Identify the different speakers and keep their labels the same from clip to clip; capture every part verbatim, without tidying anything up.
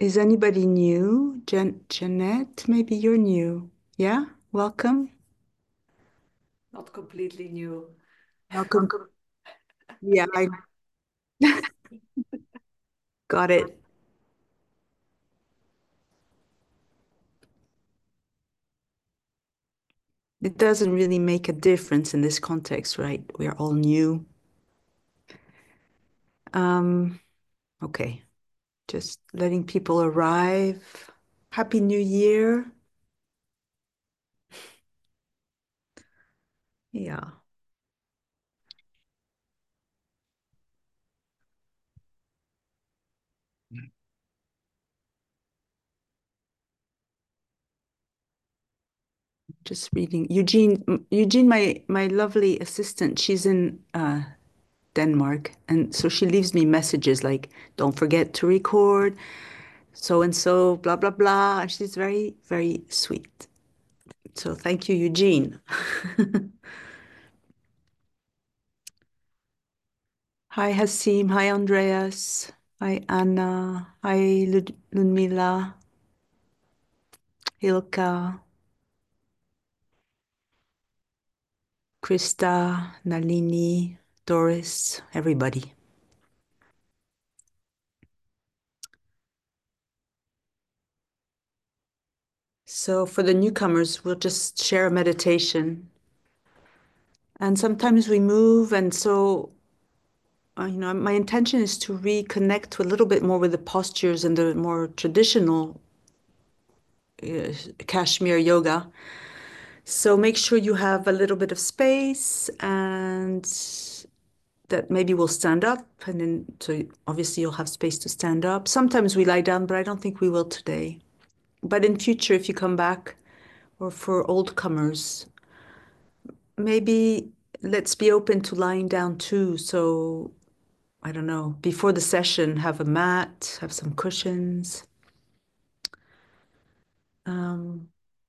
Speaker 1: Is anybody new? Jan Jeanette, maybe you're new. Yeah, welcome.
Speaker 2: Not completely new.
Speaker 1: Welcome. Yeah, I got it. It doesn't really make a difference in this context, right? We're all new. Um, okay, just letting people arrive. Happy New Year. Yeah, just reading. Eugene, Eugene, my my lovely assistant, she's in uh Denmark, and so she leaves me messages like, "Don't forget to record." So and so, blah, blah, blah. And she's very, very sweet. So thank you, Eugene. Hi, Hasim. Hi, Andreas. Hi, Anna. Hi, Lud Ludmila, Hilka, Krista, Nalini, Doris, everybody. So for the newcomers, we'll just share a meditation. And sometimes we move, and so uh, you know, my intention is to reconnect a little bit more with the postures and the more traditional uh, Kashmir yoga. So make sure you have a little bit of space and that maybe we'll stand up and then so obviously you'll have space to stand up. Sometimes we lie down, but I don't think we will today. But in future, if you come back or for old comers, maybe let's be open to lying down too. So I don't know, before the session, have a mat, have some cushions. Um,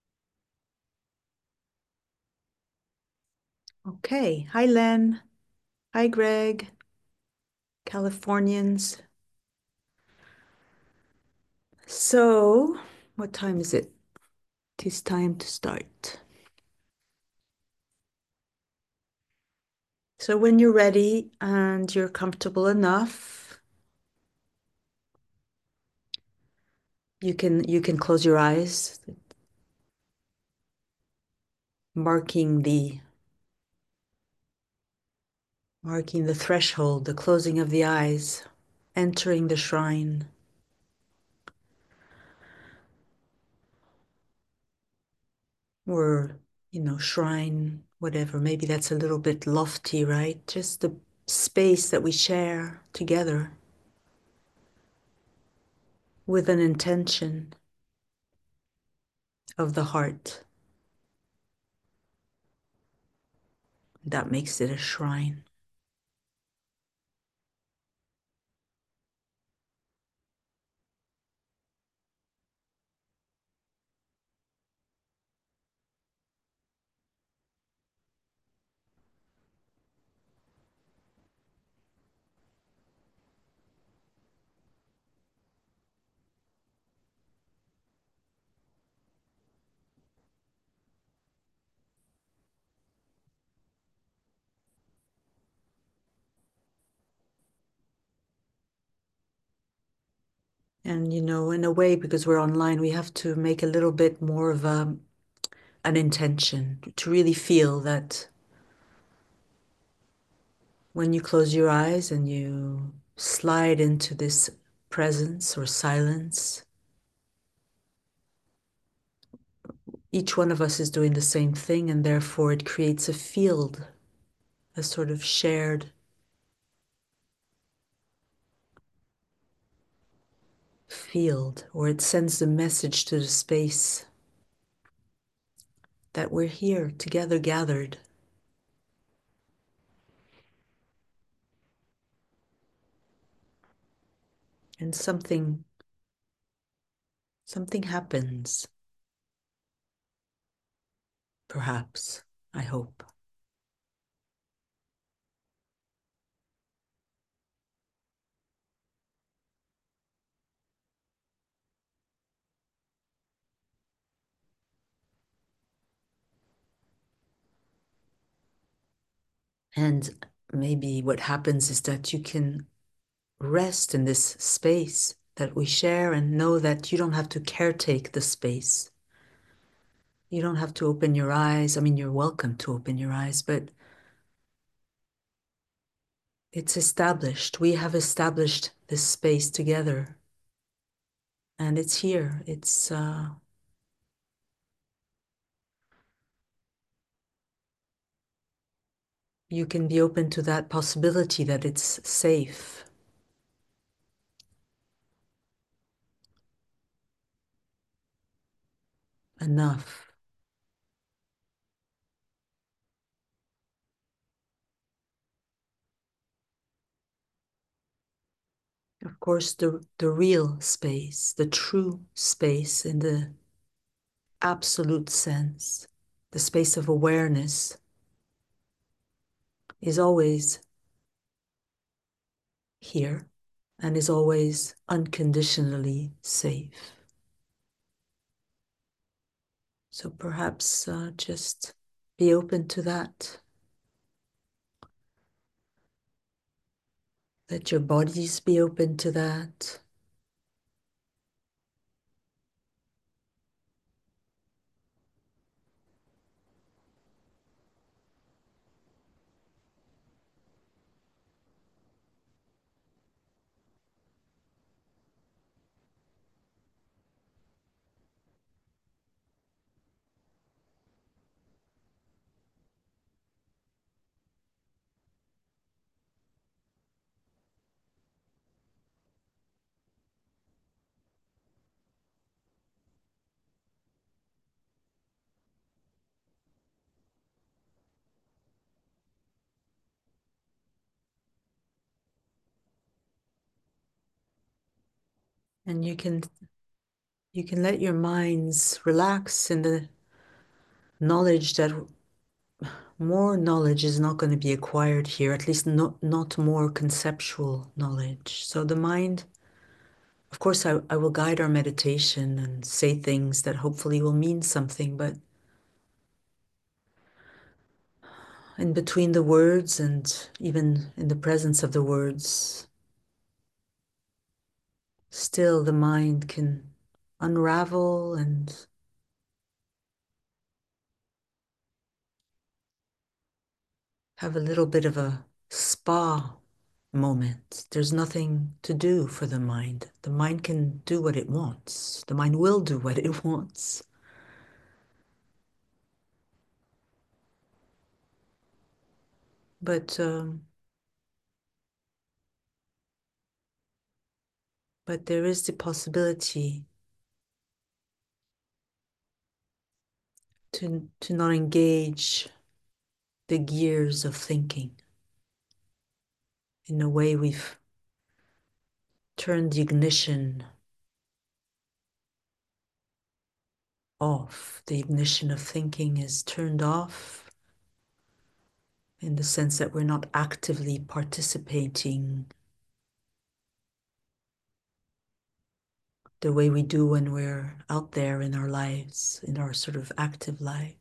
Speaker 1: okay. Hi, Len. Hi, Greg. Californians. So, what time is it? It is time to start. So, when you're ready and you're comfortable enough, you can you can close your eyes, marking the marking the threshold, the closing of the eyes, entering the shrine. Or, you know, shrine, whatever. Maybe that's a little bit lofty, right? Just the space that we share together with an intention of the heart. That makes it a shrine. And, you know, in a way, because we're online, we have to make a little bit more of a, an intention to really feel that when you close your eyes and you slide into this presence or silence, each one of us is doing the same thing, and therefore it creates a field, a sort of shared field, or it sends the message to the space that we're here together, gathered, and something something happens, perhaps, I hope. And maybe what happens is that you can rest in this space that we share and know that you don't have to caretake the space. You don't have to open your eyes. I mean, you're welcome to open your eyes, but it's established. We have established this space together, and it's here. It's uh, you can be open to that possibility that it's safe enough. Of course, the the real space, the true space in the absolute sense, the space of awareness is always here and is always unconditionally safe. So perhaps uh, just be open to that. Let your bodies be open to that. And you can you can let your minds relax in the knowledge that more knowledge is not going to be acquired here, at least not not more conceptual knowledge. So the mind, of course, I, I will guide our meditation and say things that hopefully will mean something, but in between the words and even in the presence of the words, still the mind can unravel and have a little bit of a spa moment. There's nothing to do for the mind. The mind can do what it wants. The mind will do what it wants. But um, but there is the possibility to to not engage the gears of thinking in a way we've turned the ignition off. The ignition of thinking is turned off in the sense that we're not actively participating the way we do when we're out there in our lives, in our sort of active lives.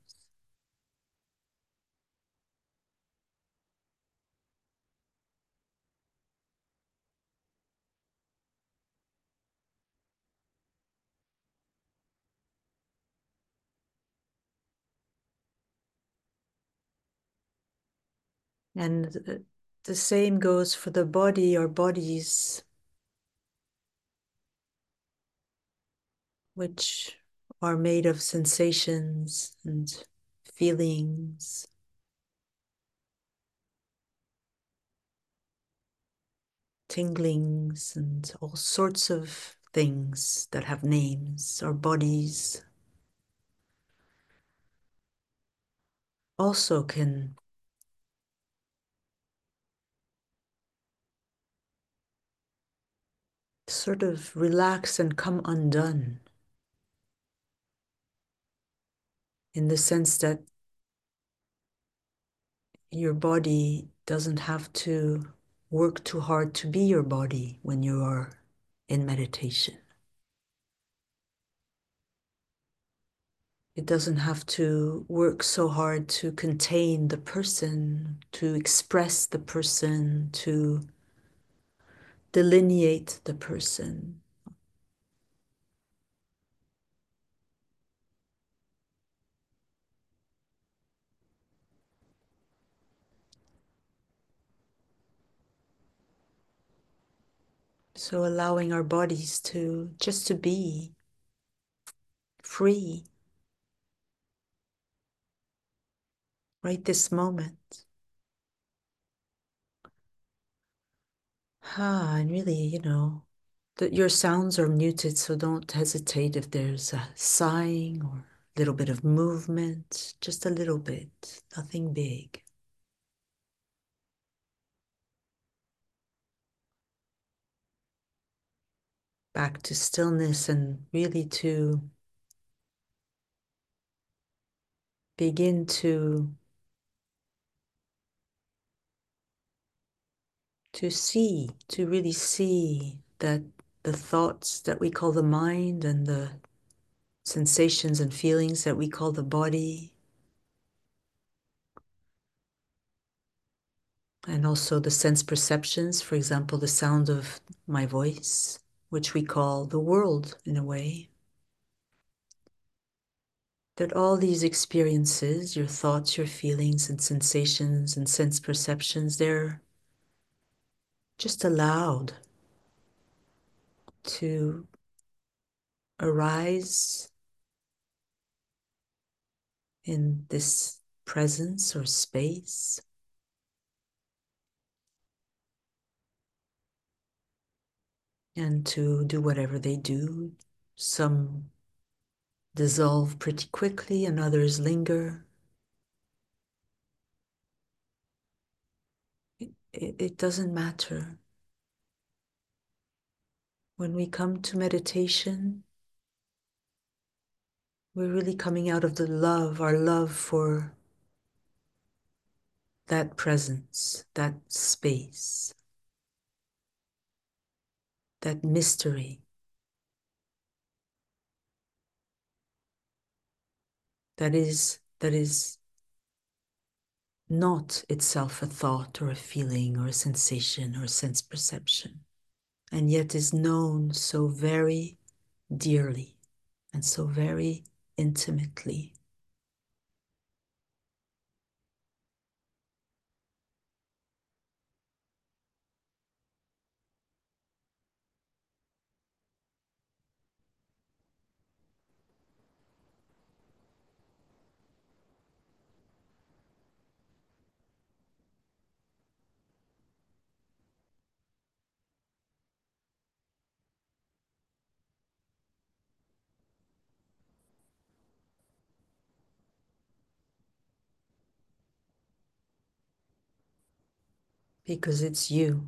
Speaker 1: And the same goes for the body. Our bodies, which are made of sensations and feelings, tinglings, and all sorts of things that have names. Our bodies also can sort of relax and come undone in the sense that your body doesn't have to work too hard to be your body when you are in meditation. It doesn't have to work so hard to contain the person, to express the person, to delineate the person. So allowing our bodies to just to be free right this moment. Ah, and really, you know, that your sounds are muted, so don't hesitate if there's a sighing or a little bit of movement, just a little bit, nothing big. Back to stillness and really to begin to to see, to really see that the thoughts that we call the mind and the sensations and feelings that we call the body, and also the sense perceptions, for example, the sound of my voice, which we call the world in a way, that all these experiences, your thoughts, your feelings and sensations and sense perceptions, they're just allowed to arise in this presence or space, and to do whatever they do. Some dissolve pretty quickly and others linger. It, it, it doesn't matter. When we come to meditation, we're really coming out of the love, our love for that presence, that space, that mystery that is that is not itself a thought or a feeling or a sensation or a sense perception, and yet is known so very dearly and so very intimately. Because it's you,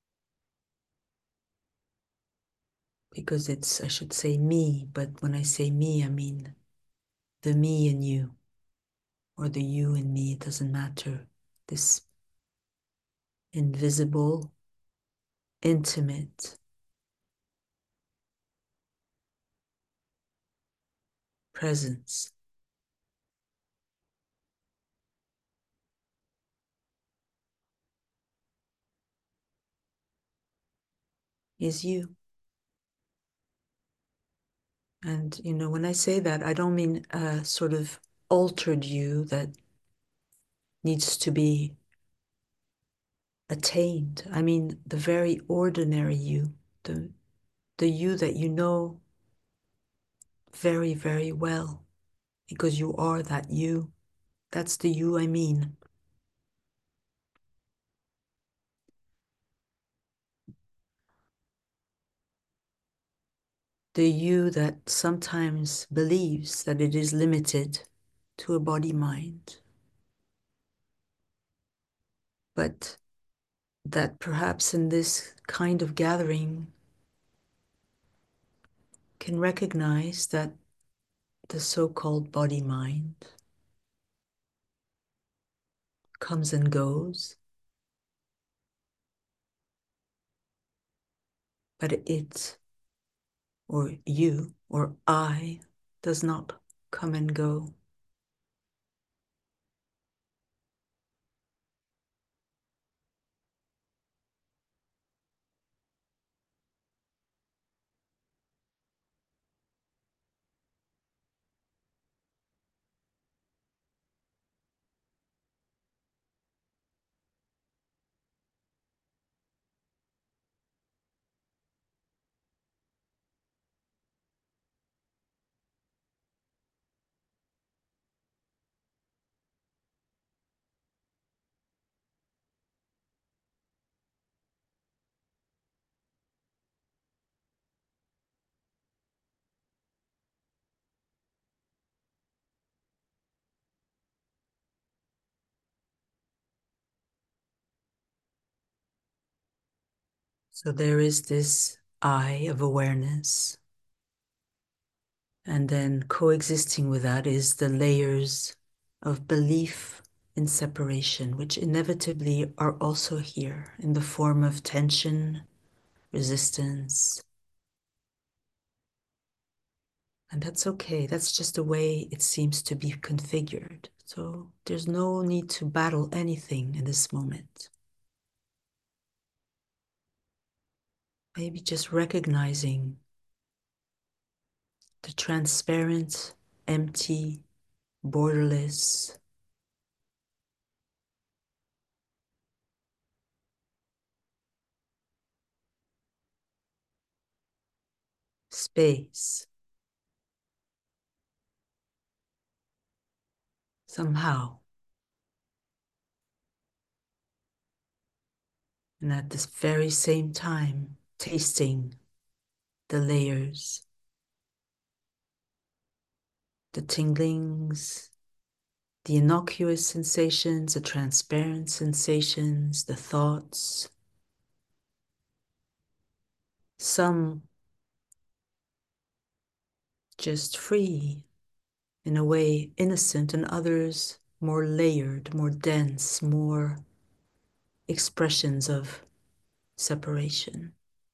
Speaker 1: because it's, I should say me, but when I say me, I mean the me in you, or the you in me, it doesn't matter. This invisible, intimate presence is you. And, you know, when I say that, I don't mean a sort of altered you that needs to be attained. I mean the very ordinary you, the, the you that you know very, very well, because you are that you. That's the you I mean. The you that sometimes believes that it is limited to a body mind, but that perhaps in this kind of gathering can recognize that the so-called body mind comes and goes, but it, or you, or I, does not come and go. So there is this eye of awareness, and then coexisting with that is the layers of belief in separation, which inevitably are also here in the form of tension, resistance. And that's okay. That's just the way it seems to be configured. So there's no need to battle anything in this moment. Maybe just recognizing the transparent, empty, borderless space somehow. And at this very same time, tasting the layers, the tinglings, the innocuous sensations, the transparent sensations, the thoughts, some just free, in a way innocent, and others more layered, more dense, more expressions of separation.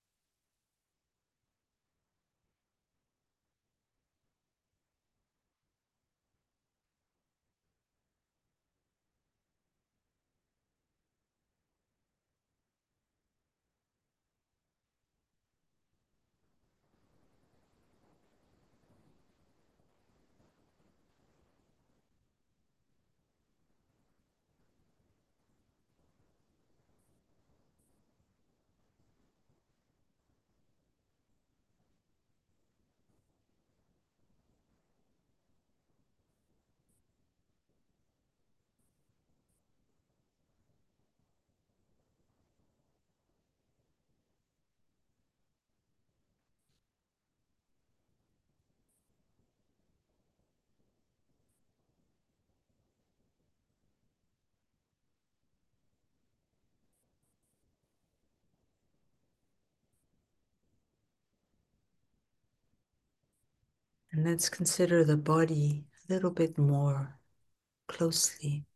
Speaker 1: And let's consider the body a little bit more closely.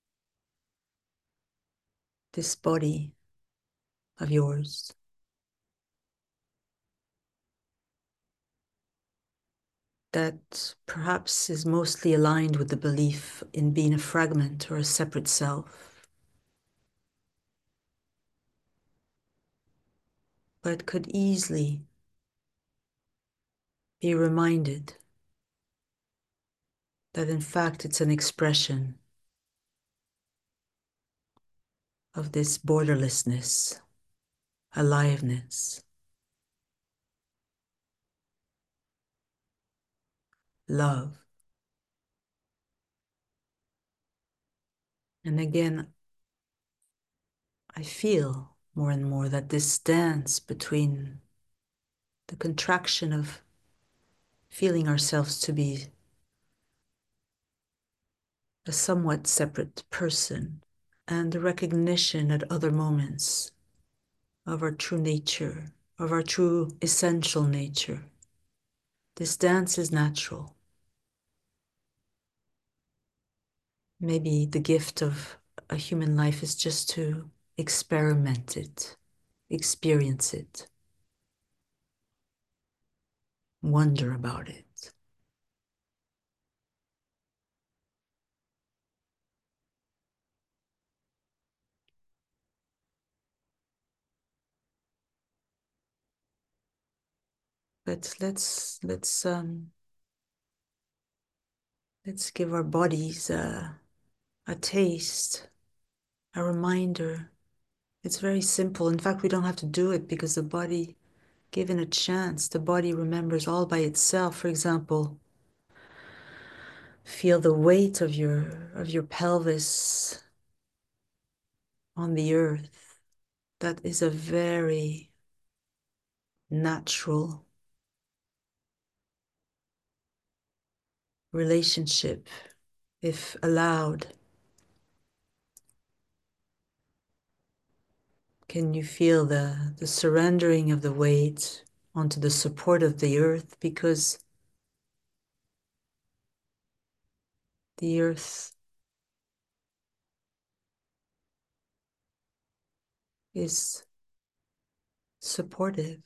Speaker 1: This body of yours that perhaps is mostly aligned with the belief in being a fragment or a separate self, but could easily be reminded that in fact it's an expression of this borderlessness, aliveness, love. And again, I feel more and more that this dance between the contraction of feeling ourselves to be a somewhat separate person and the recognition at other moments of our true nature, of our true essential nature. This dance is natural. Maybe the gift of a human life is just to experiment it, experience it, wonder about it. But let's let's um let's give our bodies a, a taste, a reminder. It's very simple. In fact, we don't have to do it because the body, given a chance, the body remembers all by itself. For example, feel the weight of your of your pelvis on the earth. That is a very natural relationship, if allowed. Can you feel the, the surrendering of the weight onto the support of the earth? Because the earth is supportive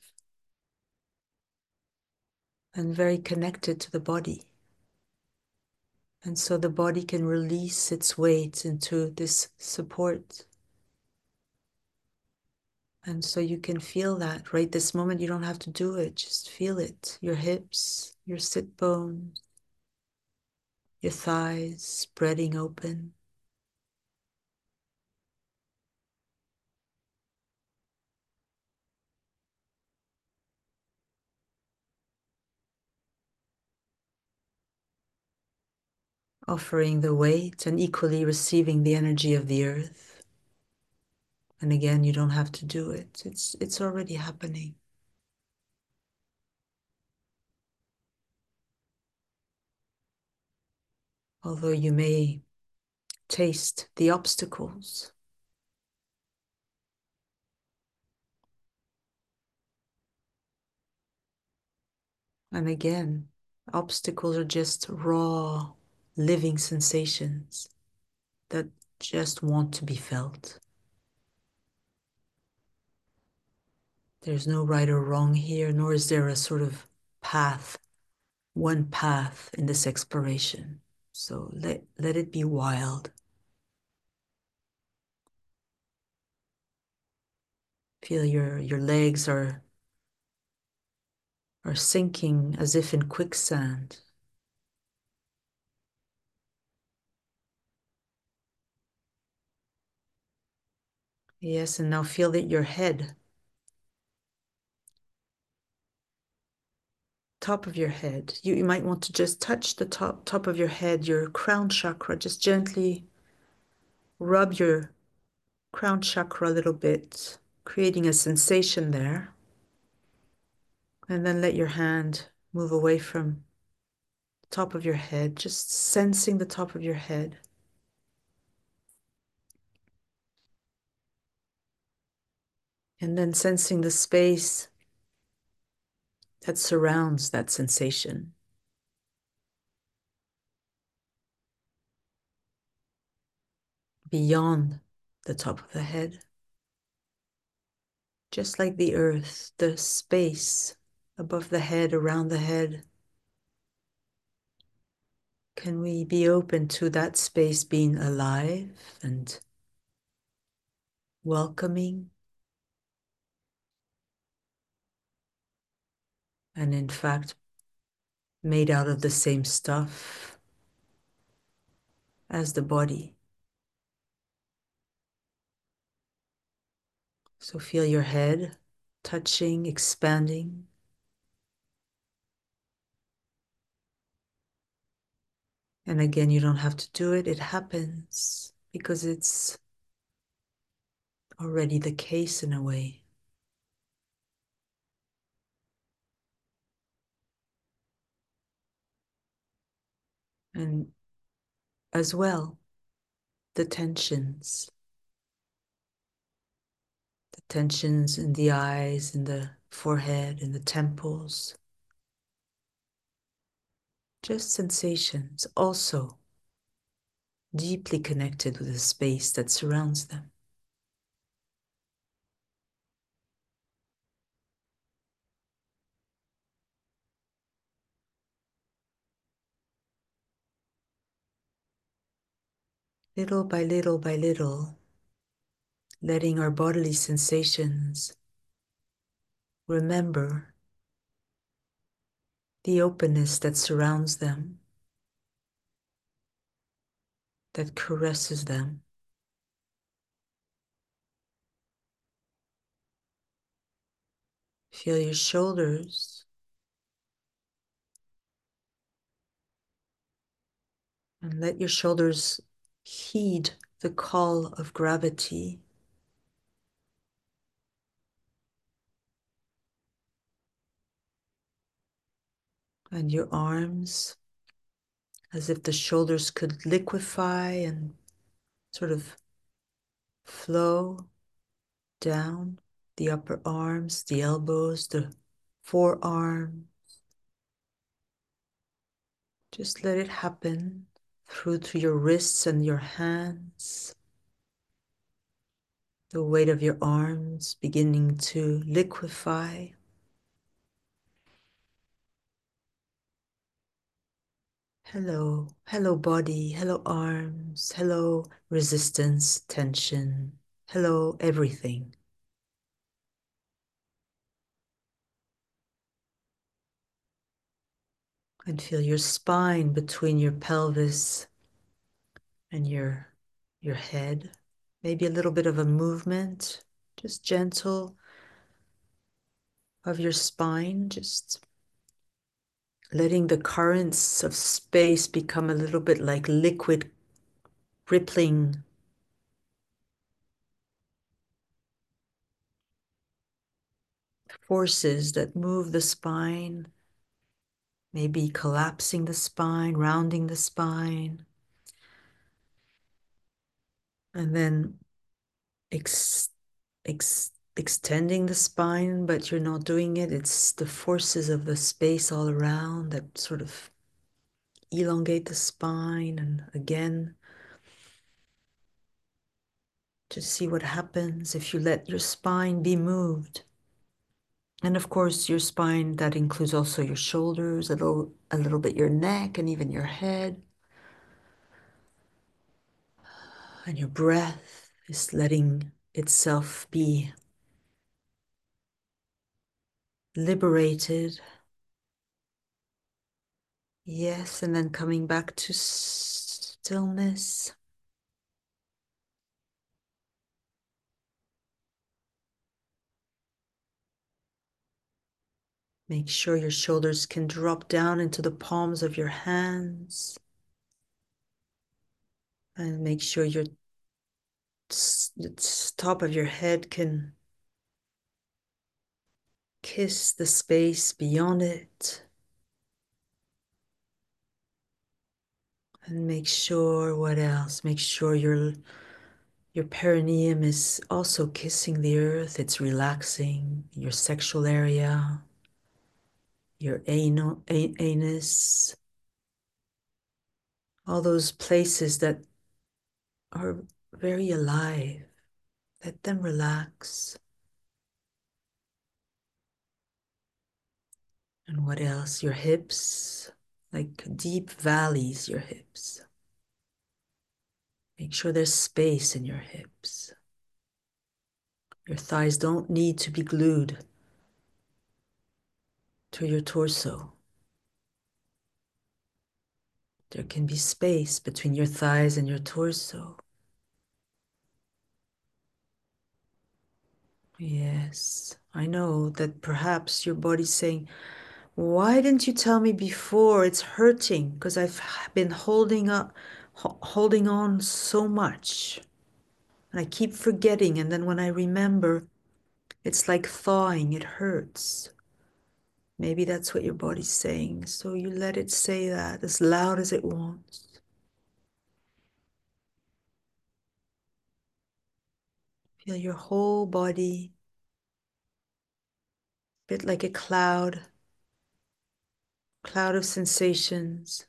Speaker 1: and very connected to the body. And so the body can release its weight into this support. And so you can feel that right this moment. You don't have to do it, just feel it. Your hips, your sit bones, your thighs spreading open. Offering the weight and equally receiving the energy of the earth. And again, you don't have to do it. It's, it's already happening. Although you may taste the obstacles. And again, obstacles are just raw, living sensations that just want to be felt. There's no right or wrong here, nor is there a sort of path, one path in this exploration. So let, let it be wild. Feel your, your legs are, are sinking as if in quicksand. Yes, and now feel that your head, top of your head, you, you might want to just touch the top, top of your head, your crown chakra, just gently rub your crown chakra a little bit, creating a sensation there. And then let your hand move away from the top of your head, just sensing the top of your head. And then sensing the space that surrounds that sensation. Beyond the top of the head. Just like the earth, the space above the head, around the head. Can we be open to that space being alive and welcoming? And in fact, made out of the same stuff as the body. So feel your head touching, expanding. And again, you don't have to do it. It happens because it's already the case in a way. And as well, the tensions, the tensions in the eyes, in the forehead, in the temples. Just sensations, also deeply connected with the space that surrounds them. Little by little by little, letting our bodily sensations remember the openness that surrounds them, that caresses them. Feel your shoulders and let your shoulders heed the call of gravity. And your arms, as if the shoulders could liquefy and sort of flow down the upper arms, the elbows, the forearm. Just let it happen through to your wrists and your hands. The weight of your arms beginning to liquefy. Hello, hello body, hello arms, hello resistance, tension, hello everything. And feel your spine between your pelvis and your, your head. Maybe a little bit of a movement, just gentle of your spine, just letting the currents of space become a little bit like liquid rippling forces that move the spine, maybe collapsing the spine, rounding the spine, and then ex ex extending the spine, but you're not doing it. It's the forces of the space all around that sort of elongate the spine. And again, just see what happens if you let your spine be moved. And of course, your spine, that includes also your shoulders, a little, a little bit your neck, and even your head. And your breath is letting itself be liberated. Yes, and then coming back to stillness. Make sure your shoulders can drop down into the palms of your hands. And make sure your the top of your head can kiss the space beyond it. And make sure, what else? Make sure your, your perineum is also kissing the earth. It's relaxing your sexual area, your anal, a, anus, all those places that are very alive. Let them relax. And what else? Your hips, like deep valleys, your hips. Make sure there's space in your hips. Your thighs don't need to be glued to your torso. There can be space between your thighs and your torso. Yes, I know that perhaps your body's saying, why didn't you tell me before? It's hurting because I've been holding up, ho holding on so much. And I keep forgetting. And then when I remember, it's like thawing, it hurts. Maybe that's what your body's saying. So you let it say that as loud as it wants. Feel your whole body, a bit like a cloud, cloud of sensations.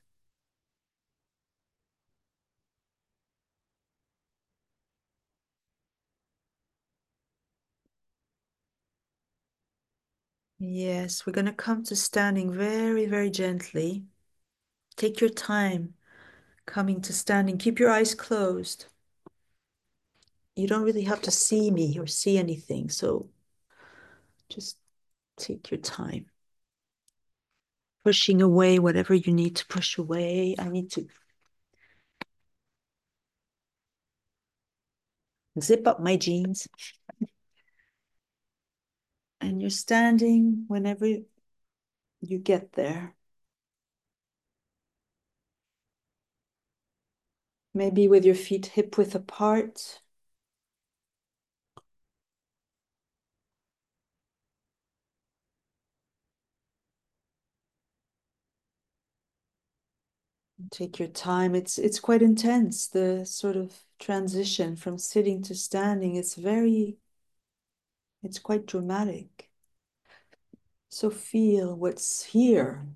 Speaker 1: Yes, we're going to come to standing very, very gently. Take your time coming to standing. Keep your eyes closed. You don't really have to see me or see anything, so just take your time. pushing away whatever you need to push away. I need to zip up my jeans. And you're standing whenever you get there. Maybe with your feet hip width apart. Take your time. It's it's quite intense, the sort of transition from sitting to standing. It's very, it's quite dramatic. So feel what's here.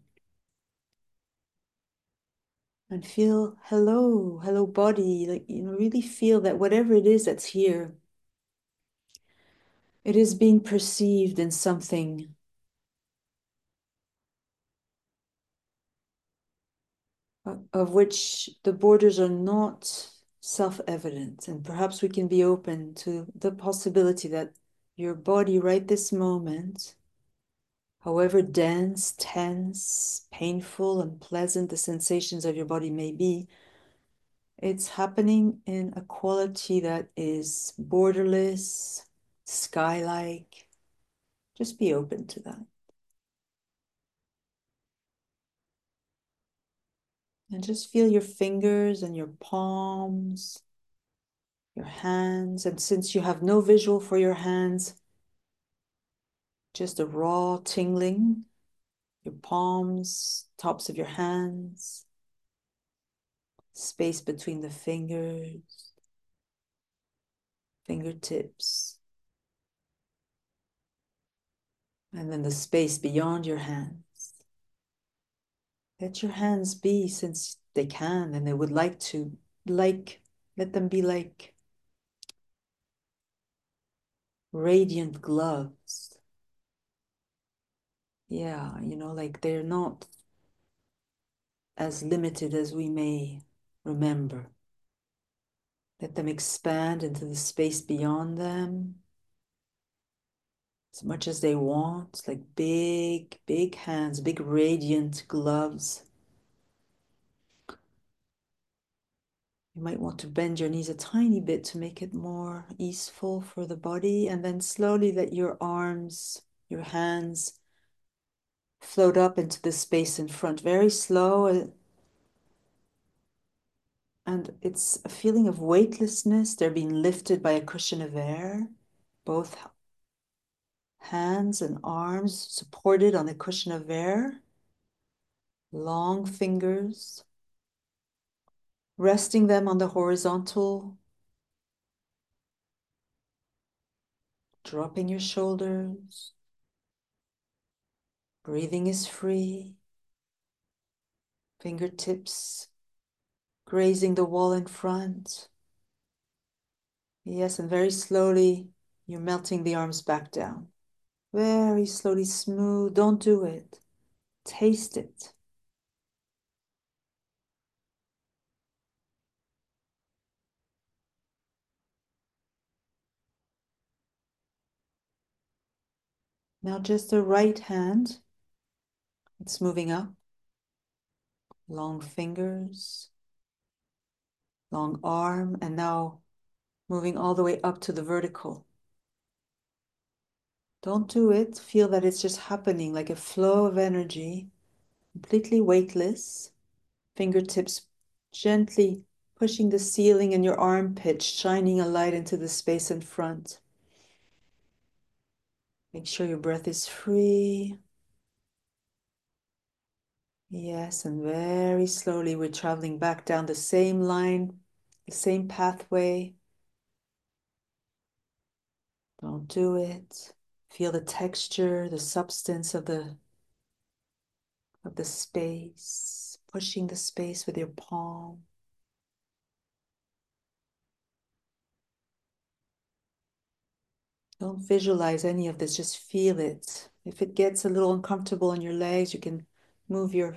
Speaker 1: And feel hello, hello body. Like, you know, really feel that whatever it is that's here, it is being perceived in something of which the borders are not self-evident. And perhaps we can be open to the possibility that your body right this moment, however dense, tense, painful, unpleasant the sensations of your body may be, it's happening in a quality that is borderless, sky-like. Just be open to that. And just feel your fingers and your palms, your hands. And since you have no visual for your hands, just a raw tingling, your palms, tops of your hands, space between the fingers, fingertips, and then the space beyond your hands. Let your hands be, since they can and they would like to, like, let them be like radiant gloves. Yeah, you know, like they're not as limited as we may remember. Let them expand into the space beyond them as much as they want, like big, big hands, big radiant gloves. You might want to bend your knees a tiny bit to make it more easeful for the body, and then slowly let your arms, your hands float up into the space in front, very slow. And it's a feeling of weightlessness. They're being lifted by a cushion of air, both hands and arms supported on a cushion of air, long fingers, resting them on the horizontal, dropping your shoulders. Breathing is free. Fingertips grazing the wall in front. Yes, and very slowly, you're melting the arms back down. Very slowly, smooth. Don't do it. Taste it. Now just the right hand. It's moving up. Long fingers. Long arm. And now moving all the way up to the vertical. Don't do it. Feel that it's just happening like a flow of energy, completely weightless. Fingertips gently pushing the ceiling in your armpit, shining a light into the space in front. Make sure your breath is free. Yes, and very slowly we're traveling back down the same line, the same pathway. Don't do it. Feel the texture, the substance of the of the space, pushing the space with your palm. Don't visualize any of this, just feel it. If it gets a little uncomfortable in your legs, you can move your,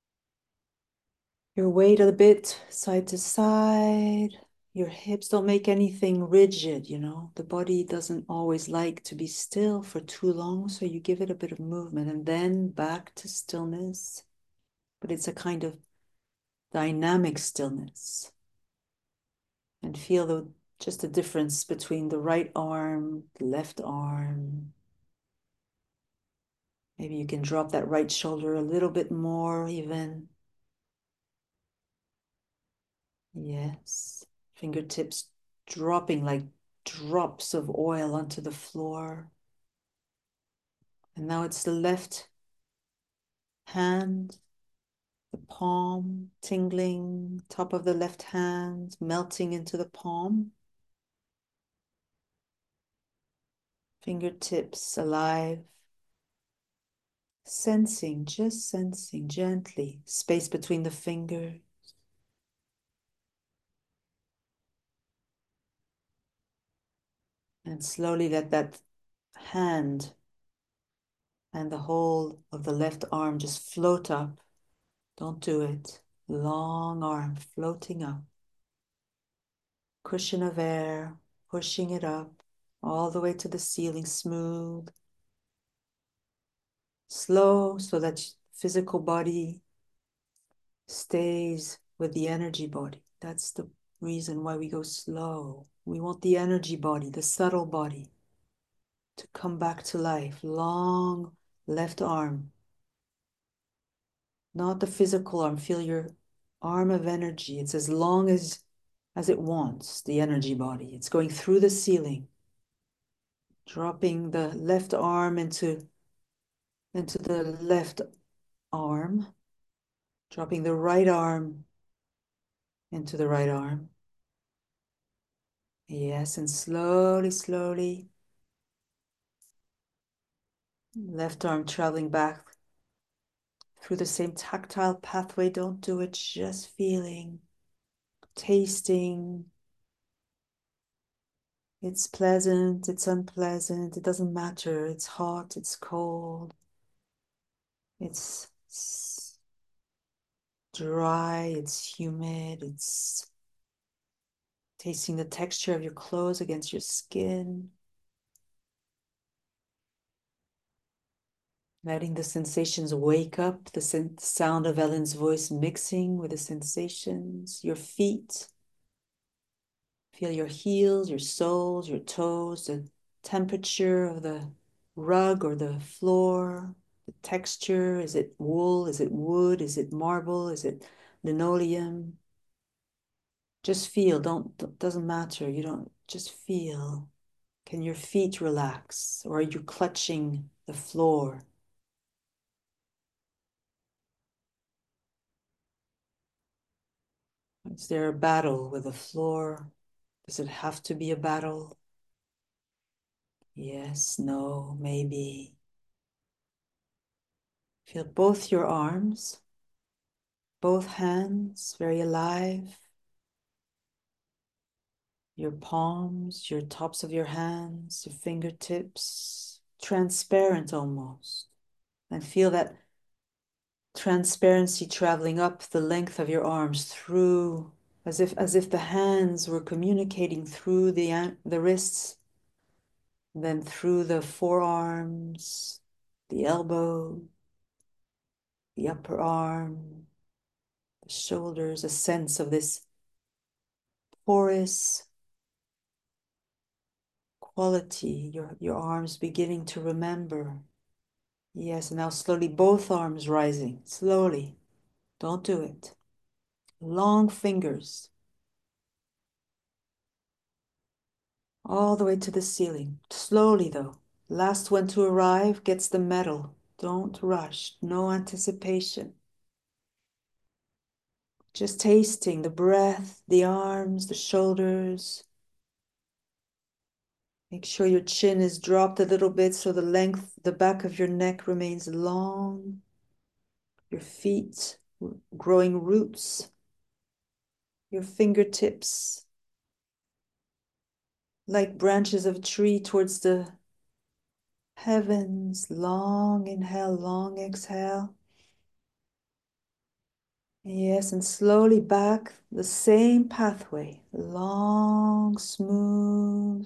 Speaker 1: your weight a bit side to side. Your hips don't make anything rigid, you know. The body doesn't always like to be still for too long, so you give it a bit of movement and then back to stillness. but it's a kind of dynamic stillness. And feel the just the difference between the right arm, the left arm. Maybe you can drop that right shoulder a little bit more even. Yes. Fingertips dropping like drops of oil onto the floor. And now it's the left hand, the palm tingling, top of the left hand melting into the palm. Fingertips alive. Sensing, just sensing gently, space between the fingers. And slowly let that hand and the whole of the left arm just float up. Don't do it. Long arm floating up. Cushion of air, pushing it up all the way to the ceiling, smooth. Slow so that physical body stays with the energy body. That's the reason why we go slow. We want the energy body, the subtle body, to come back to life. Long left arm, not the physical arm. Feel your arm of energy. It's as long as as it wants, the energy body. It's going through the ceiling, dropping the left arm into into the left arm, dropping the right arm into the right arm. Yes, and slowly, slowly, left arm traveling back through the same tactile pathway. Don't do it, just feeling, tasting. It's pleasant, it's unpleasant, it doesn't matter. It's hot, it's cold, it's dry, it's humid, it's tasting the texture of your clothes against your skin. Letting the sensations wake up, the sound of Ellen's voice mixing with the sensations, your feet. Feel your heels, your soles, your toes, the temperature of the rug or the floor, the texture. Is it wool? Is it wood? Is it marble? Is it linoleum? Just feel, don't, doesn't matter. You don't, just feel. Can your feet relax, or are you clutching the floor? Is there a battle with the floor? Does it have to be a battle? Yes, no, maybe. Feel both your arms, both hands very alive. Your palms, your tops of your hands, your fingertips, transparent almost. And feel that transparency traveling up the length of your arms through, as if as if the hands were communicating through the, the wrists, then through the forearms, the elbow, the upper arm, the shoulders, a sense of this porous quality, your, your arms beginning to remember. Yes, and now slowly both arms rising, slowly. Don't do it. Long fingers, all the way to the ceiling. Slowly though. Last one to arrive gets the medal. Don't rush, no anticipation. Just tasting the breath, the arms, the shoulders. Make sure your chin is dropped a little bit so the length, the back of your neck remains long. Your feet growing roots. Your fingertips like branches of a tree towards the heavens. Long inhale, long exhale. Yes, and slowly back the same pathway. Long, smooth.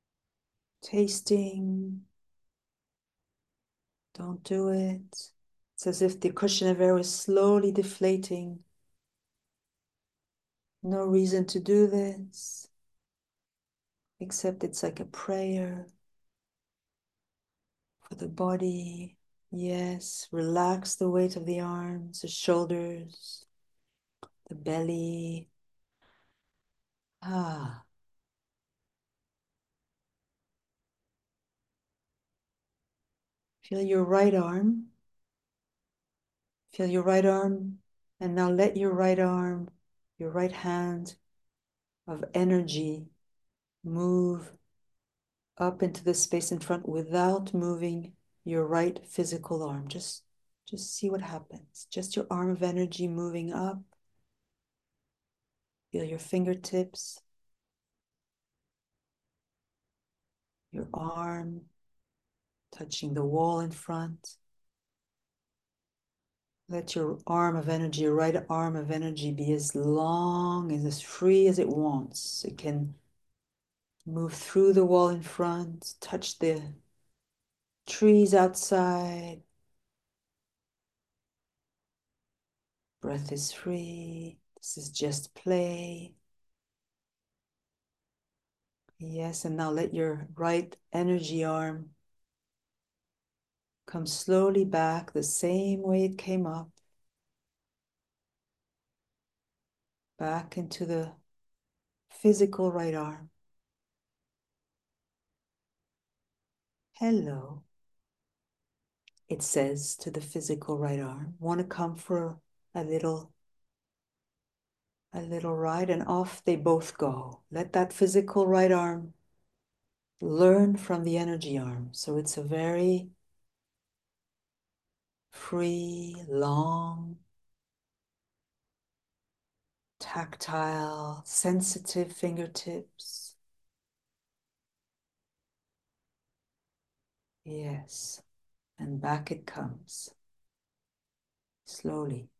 Speaker 1: Tasting. Don't do it. It's as if the cushion of air was slowly deflating. No reason to do this, except it's like a prayer for the body. Yes, relax the weight of the arms, the shoulders, the belly. Ah. Feel your right arm. Feel your right arm. And now let your right arm, your right hand of energy move up into the space in front without moving your right physical arm. Just, just see what happens. Just your arm of energy moving up. Feel your fingertips, your arm touching the wall in front. Let your arm of energy, your right arm of energy, be as long and as free as it wants. It can move through the wall in front, touch the trees outside. Breath is free. This is just play. Yes, and now let your right energy arm come slowly back the same way it came up. Back into the physical right arm. Hello, it says to the physical right arm. Want to come for a little, a little ride? And off they both go. Let that physical right arm learn from the energy arm. So it's a very free, long, tactile, sensitive fingertips. Yes, and back it comes. Slowly.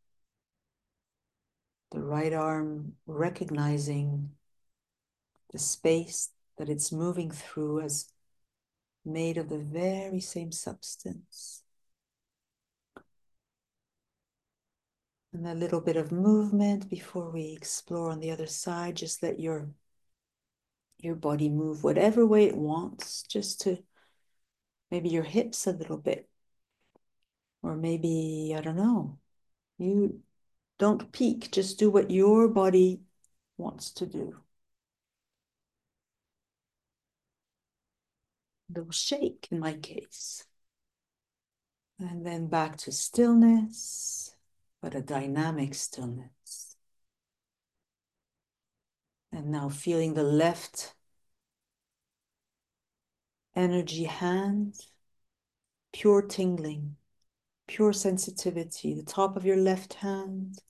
Speaker 1: The right arm recognizing the space that it's moving through as made of the very same substance. And a little bit of movement before we explore on the other side. Just let your, your body move whatever way it wants, just to maybe your hips a little bit. Or maybe, I don't know, you don't peek, just do what your body wants to do. Little shake in my case. And then back to stillness, but a dynamic stillness. And now feeling the left energy hand, pure tingling, pure sensitivity, the top of your left hand,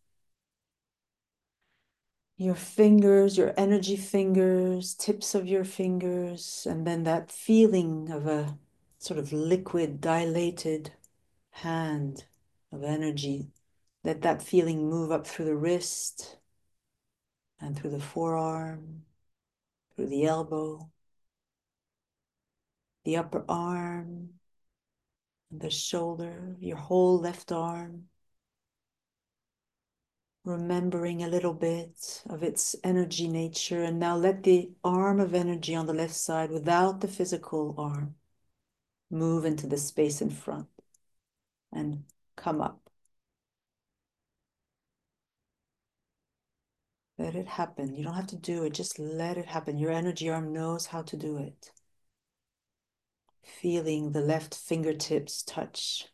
Speaker 1: your fingers, your energy fingers, tips of your fingers, and then that feeling of a sort of liquid, dilated hand of energy. Let that feeling move up through the wrist and through the forearm, through the elbow, the upper arm, the shoulder, your whole left arm. Remembering a little bit of its energy nature. And now let the arm of energy on the left side without the physical arm move into the space in front and come up. Let it happen. You don't have to do it. Just let it happen. Your energy arm knows how to do it. Feeling the left fingertips touch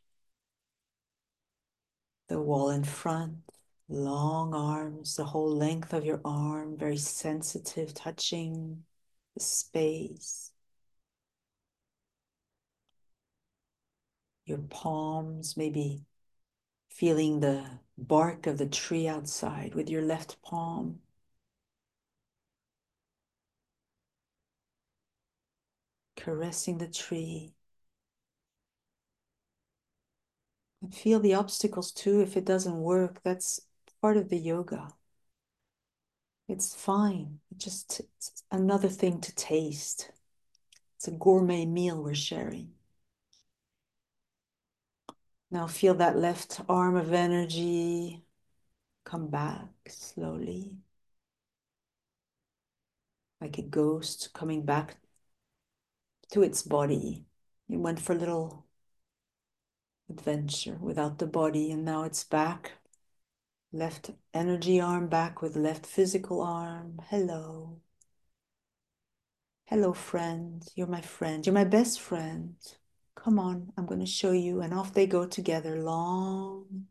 Speaker 1: the wall in front. Long arms, the whole length of your arm, very sensitive, touching the space. Your palms, maybe feeling the bark of the tree outside with your left palm. Caressing the tree. And feel the obstacles too. If it doesn't work, that's part of the yoga. It's fine. It's just it's another thing to taste. It's a gourmet meal we're sharing. Now feel that left arm of energy come back slowly, like a ghost coming back to its body. It went for a little adventure without the body, and now it's back. Left energy arm back with left physical arm. Hello. Hello, friend. You're my friend. You're my best friend. Come on, I'm going to show you. And off they go together, long,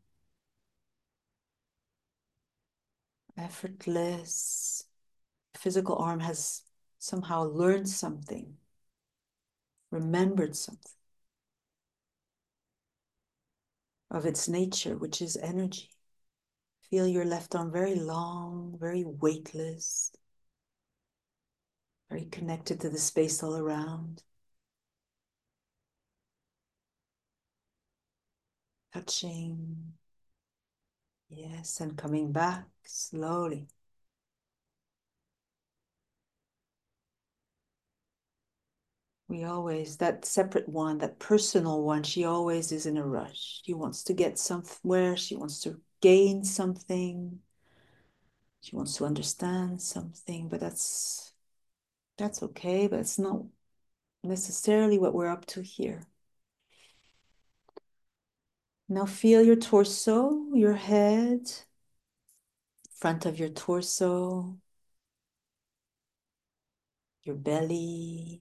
Speaker 1: effortless. Physical arm has somehow learned something, remembered something of its nature, which is energy. Feel your left arm very long, very weightless, very connected to the space all around. Touching, yes, and coming back slowly. We always, that separate one, that personal one, she always is in a rush. She wants to get somewhere, she wants to gain something, she wants to understand something, but that's that's okay, but it's not necessarily what we're up to here. Now feel your torso, your head, front of your torso, your belly,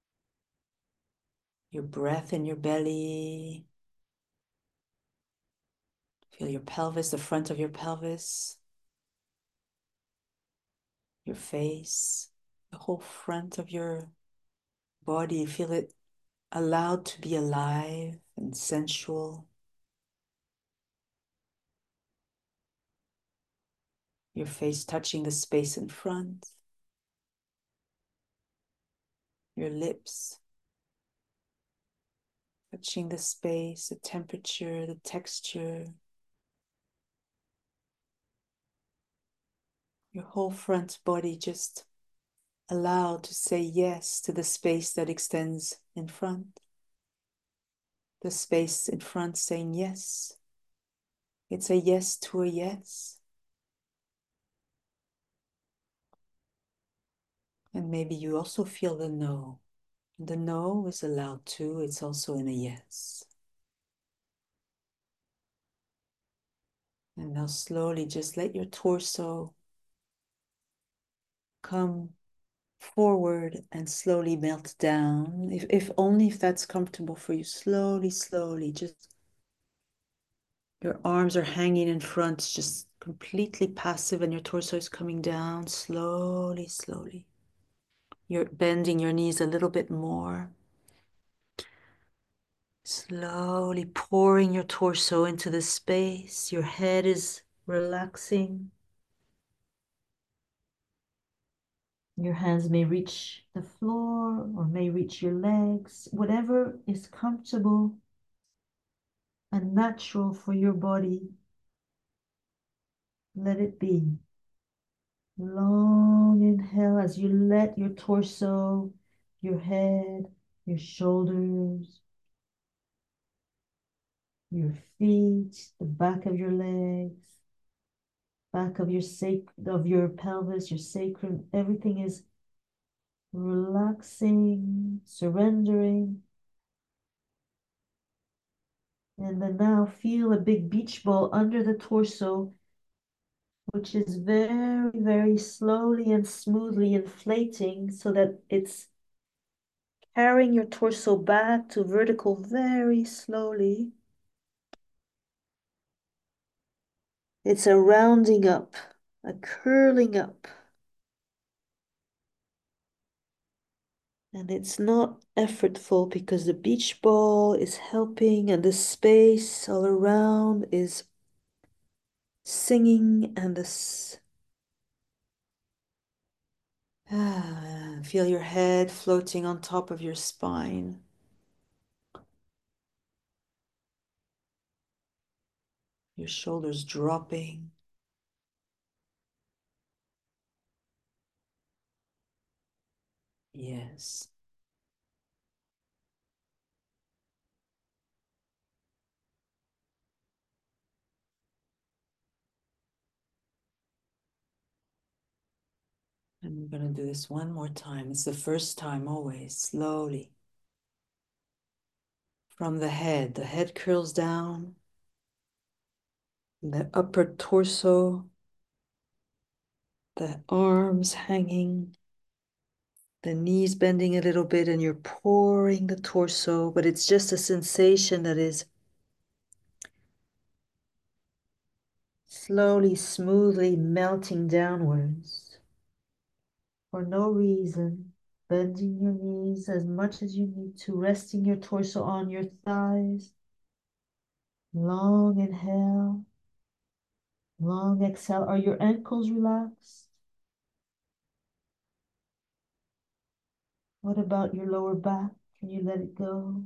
Speaker 1: your breath in your belly. Feel your pelvis, the front of your pelvis, your face, the whole front of your body. Feel it allowed to be alive and sensual. Your face touching the space in front. Your lips touching the space, the temperature, the texture. Your whole front body just allowed to say yes to the space that extends in front. The space in front saying yes. It's a yes to a yes. And maybe you also feel the no. The no is allowed too. It's also in a yes. And now slowly just let your torso come forward and slowly melt down. If, if only if that's comfortable for you, slowly, slowly, just your arms are hanging in front, just completely passive, and your torso is coming down slowly, slowly. You're bending your knees a little bit more. Slowly pouring your torso into the space. Your head is relaxing. Your hands may reach the floor or may reach your legs, whatever is comfortable and natural for your body. Let it be. Long inhale as you let your torso, your head, your shoulders, your feet, the back of your legs, back of your sac of your pelvis, your sacrum, everything is relaxing, surrendering. And then now feel a big beach ball under the torso, which is very, very slowly and smoothly inflating so that it's carrying your torso back to vertical very slowly. It's a rounding up, a curling up. And it's not effortful because the beach ball is helping and the space all around is singing and this. Ah, feel your head floating on top of your spine. Your shoulders dropping. Yes. And we're going to do this one more time. It's the first time always, slowly. From the head, the head curls down, the upper torso, the arms hanging, the knees bending a little bit, and you're pouring the torso, but it's just a sensation that is slowly, smoothly melting downwards for no reason. Bending your knees as much as you need to, resting your torso on your thighs. Long inhale, long exhale. Are your ankles relaxed? What about your lower back? Can you let it go?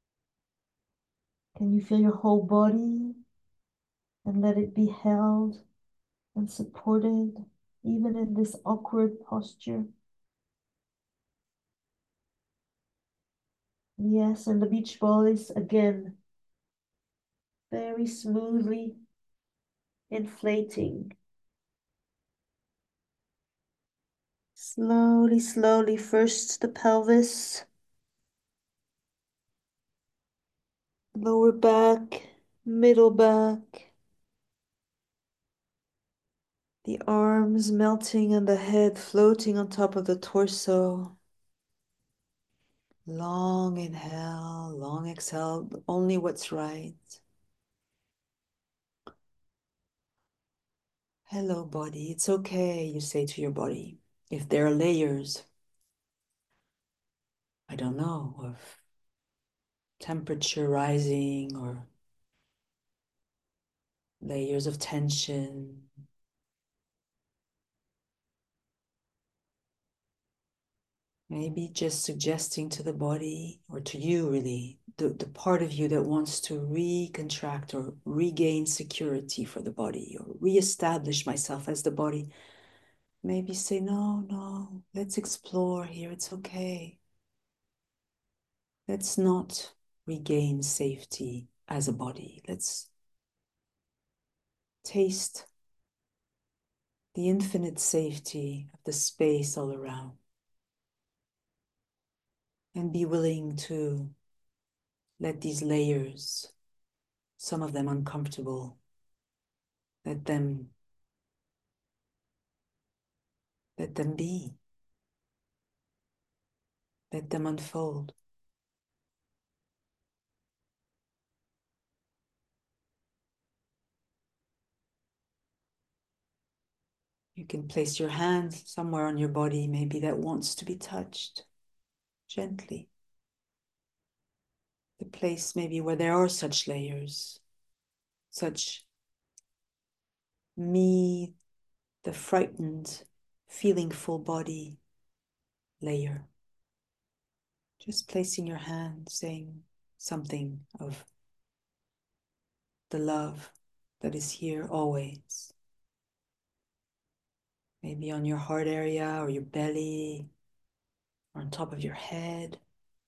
Speaker 1: Can you feel your whole body and let it be held and supported, even in this awkward posture? Yes, and the beach ball is again very smoothly inflating. Slowly, slowly, first the pelvis, lower back, middle back, the arms melting and the head floating on top of the torso. Long inhale, long exhale, only what's right. Hello, body. It's okay, you say to your body. If there are layers, I don't know, of temperature rising or layers of tension, maybe just suggesting to the body, or to you really, the, the part of you that wants to recontract or regain security for the body or reestablish myself as the body. Maybe say, no, no, let's explore here. It's okay. Let's not regain safety as a body. Let's taste the infinite safety of the space all around and be willing to let these layers, some of them uncomfortable, let them, let them be, let them unfold. You can place your hand somewhere on your body, maybe that wants to be touched gently. The place maybe where there are such layers, such me, the frightened, feeling full body layer. Just placing your hand, saying something of the love that is here always. Maybe on your heart area or your belly or on top of your head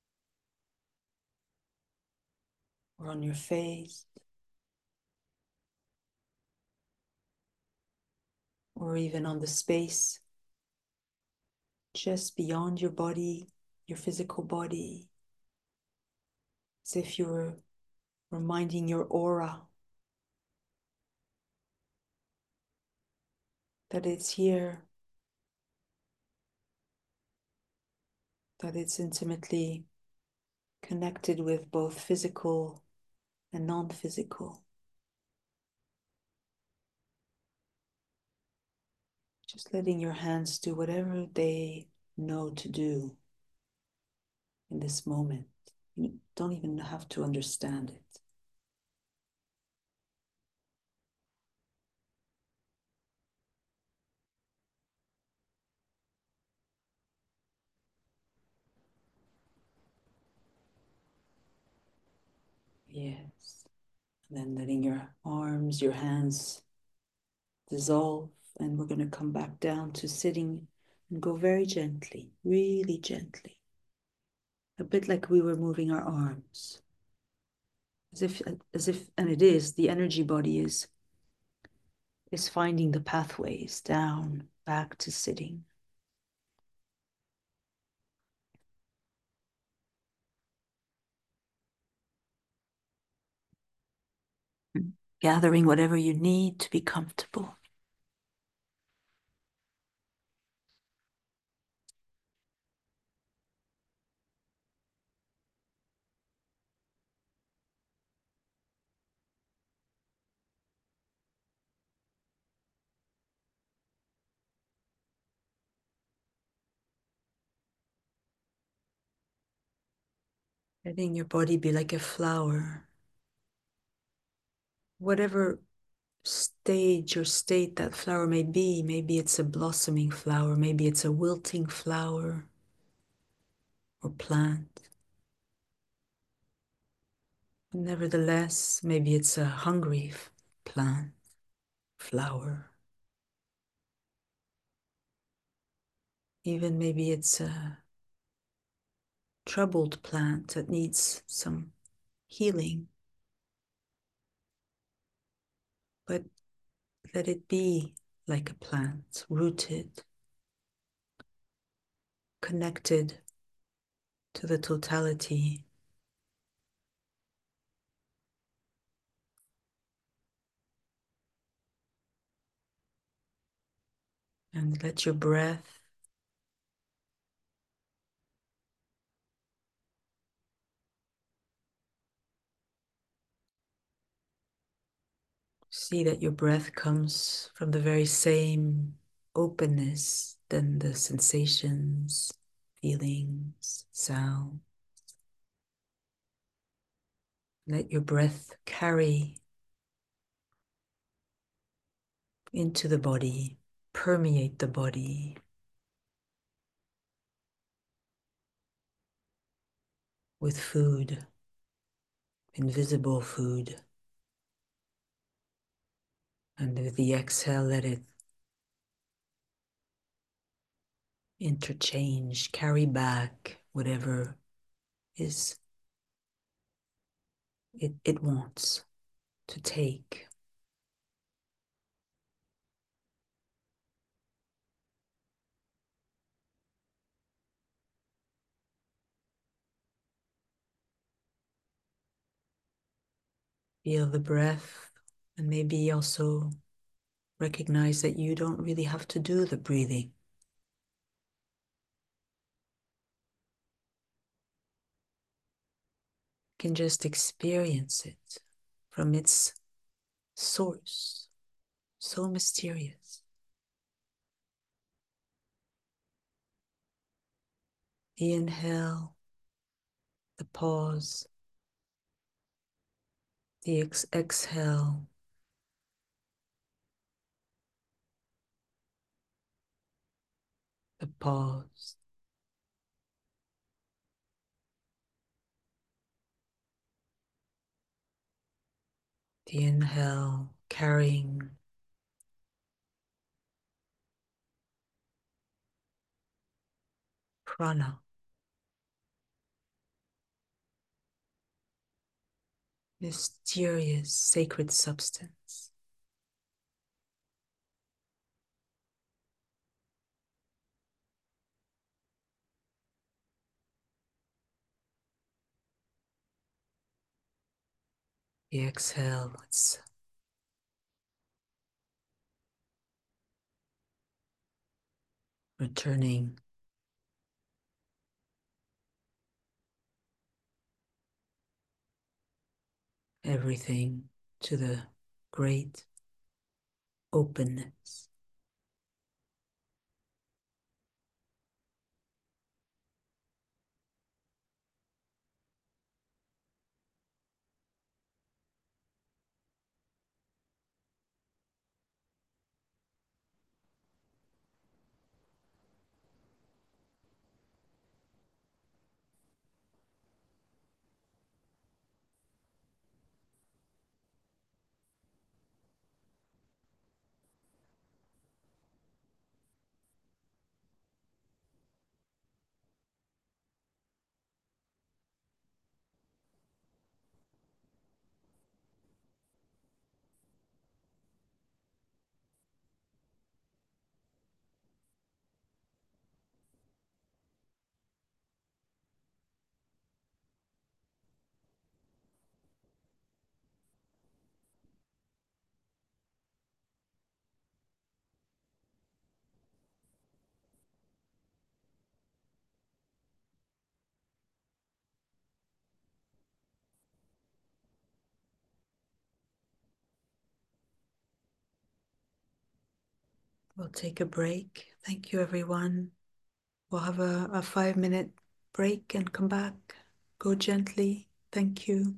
Speaker 1: or on your face or even on the space just beyond your body, your physical body, as if you were reminding your aura that it's here, that it's intimately connected with both physical and non-physical. Just letting your hands do whatever they know to do in this moment. You don't even have to understand it. Yes. And then letting your arms, your hands dissolve. And we're going to come back down to sitting and go very gently, really gently. A bit like we were moving our arms. As if, as if, and it is, the energy body is, is finding the pathways down, back to sitting. gathering whatever you need to be comfortable. Letting your body be like a flower. Whatever stage or state that flower may be, maybe it's a blossoming flower, maybe it's a wilting flower or plant. Nevertheless, maybe it's a hungry plant, flower. Even maybe it's a troubled plant that needs some healing. But let it be like a plant, rooted, connected to the totality. And let your breath see that your breath comes from the very same openness than the sensations, feelings, sound. Let your breath carry into the body, permeate the body. With food, invisible food. And with the exhale, let it interchange, carry back whatever is it, it wants to take. Feel the breath and maybe also recognize that you don't really have to do the breathing. You can just experience it from its source, so mysterious. The inhale, the pause, the ex exhale, the pause. The inhale, carrying prana, mysterious sacred substance. The exhale, it's returning everything to the great openness. We'll take a break. Thank you, everyone. We'll have a, a five minute break and come back. Go gently. Thank you.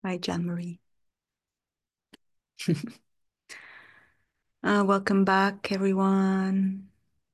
Speaker 1: Hi, Jean Marie. Uh, welcome back, everyone.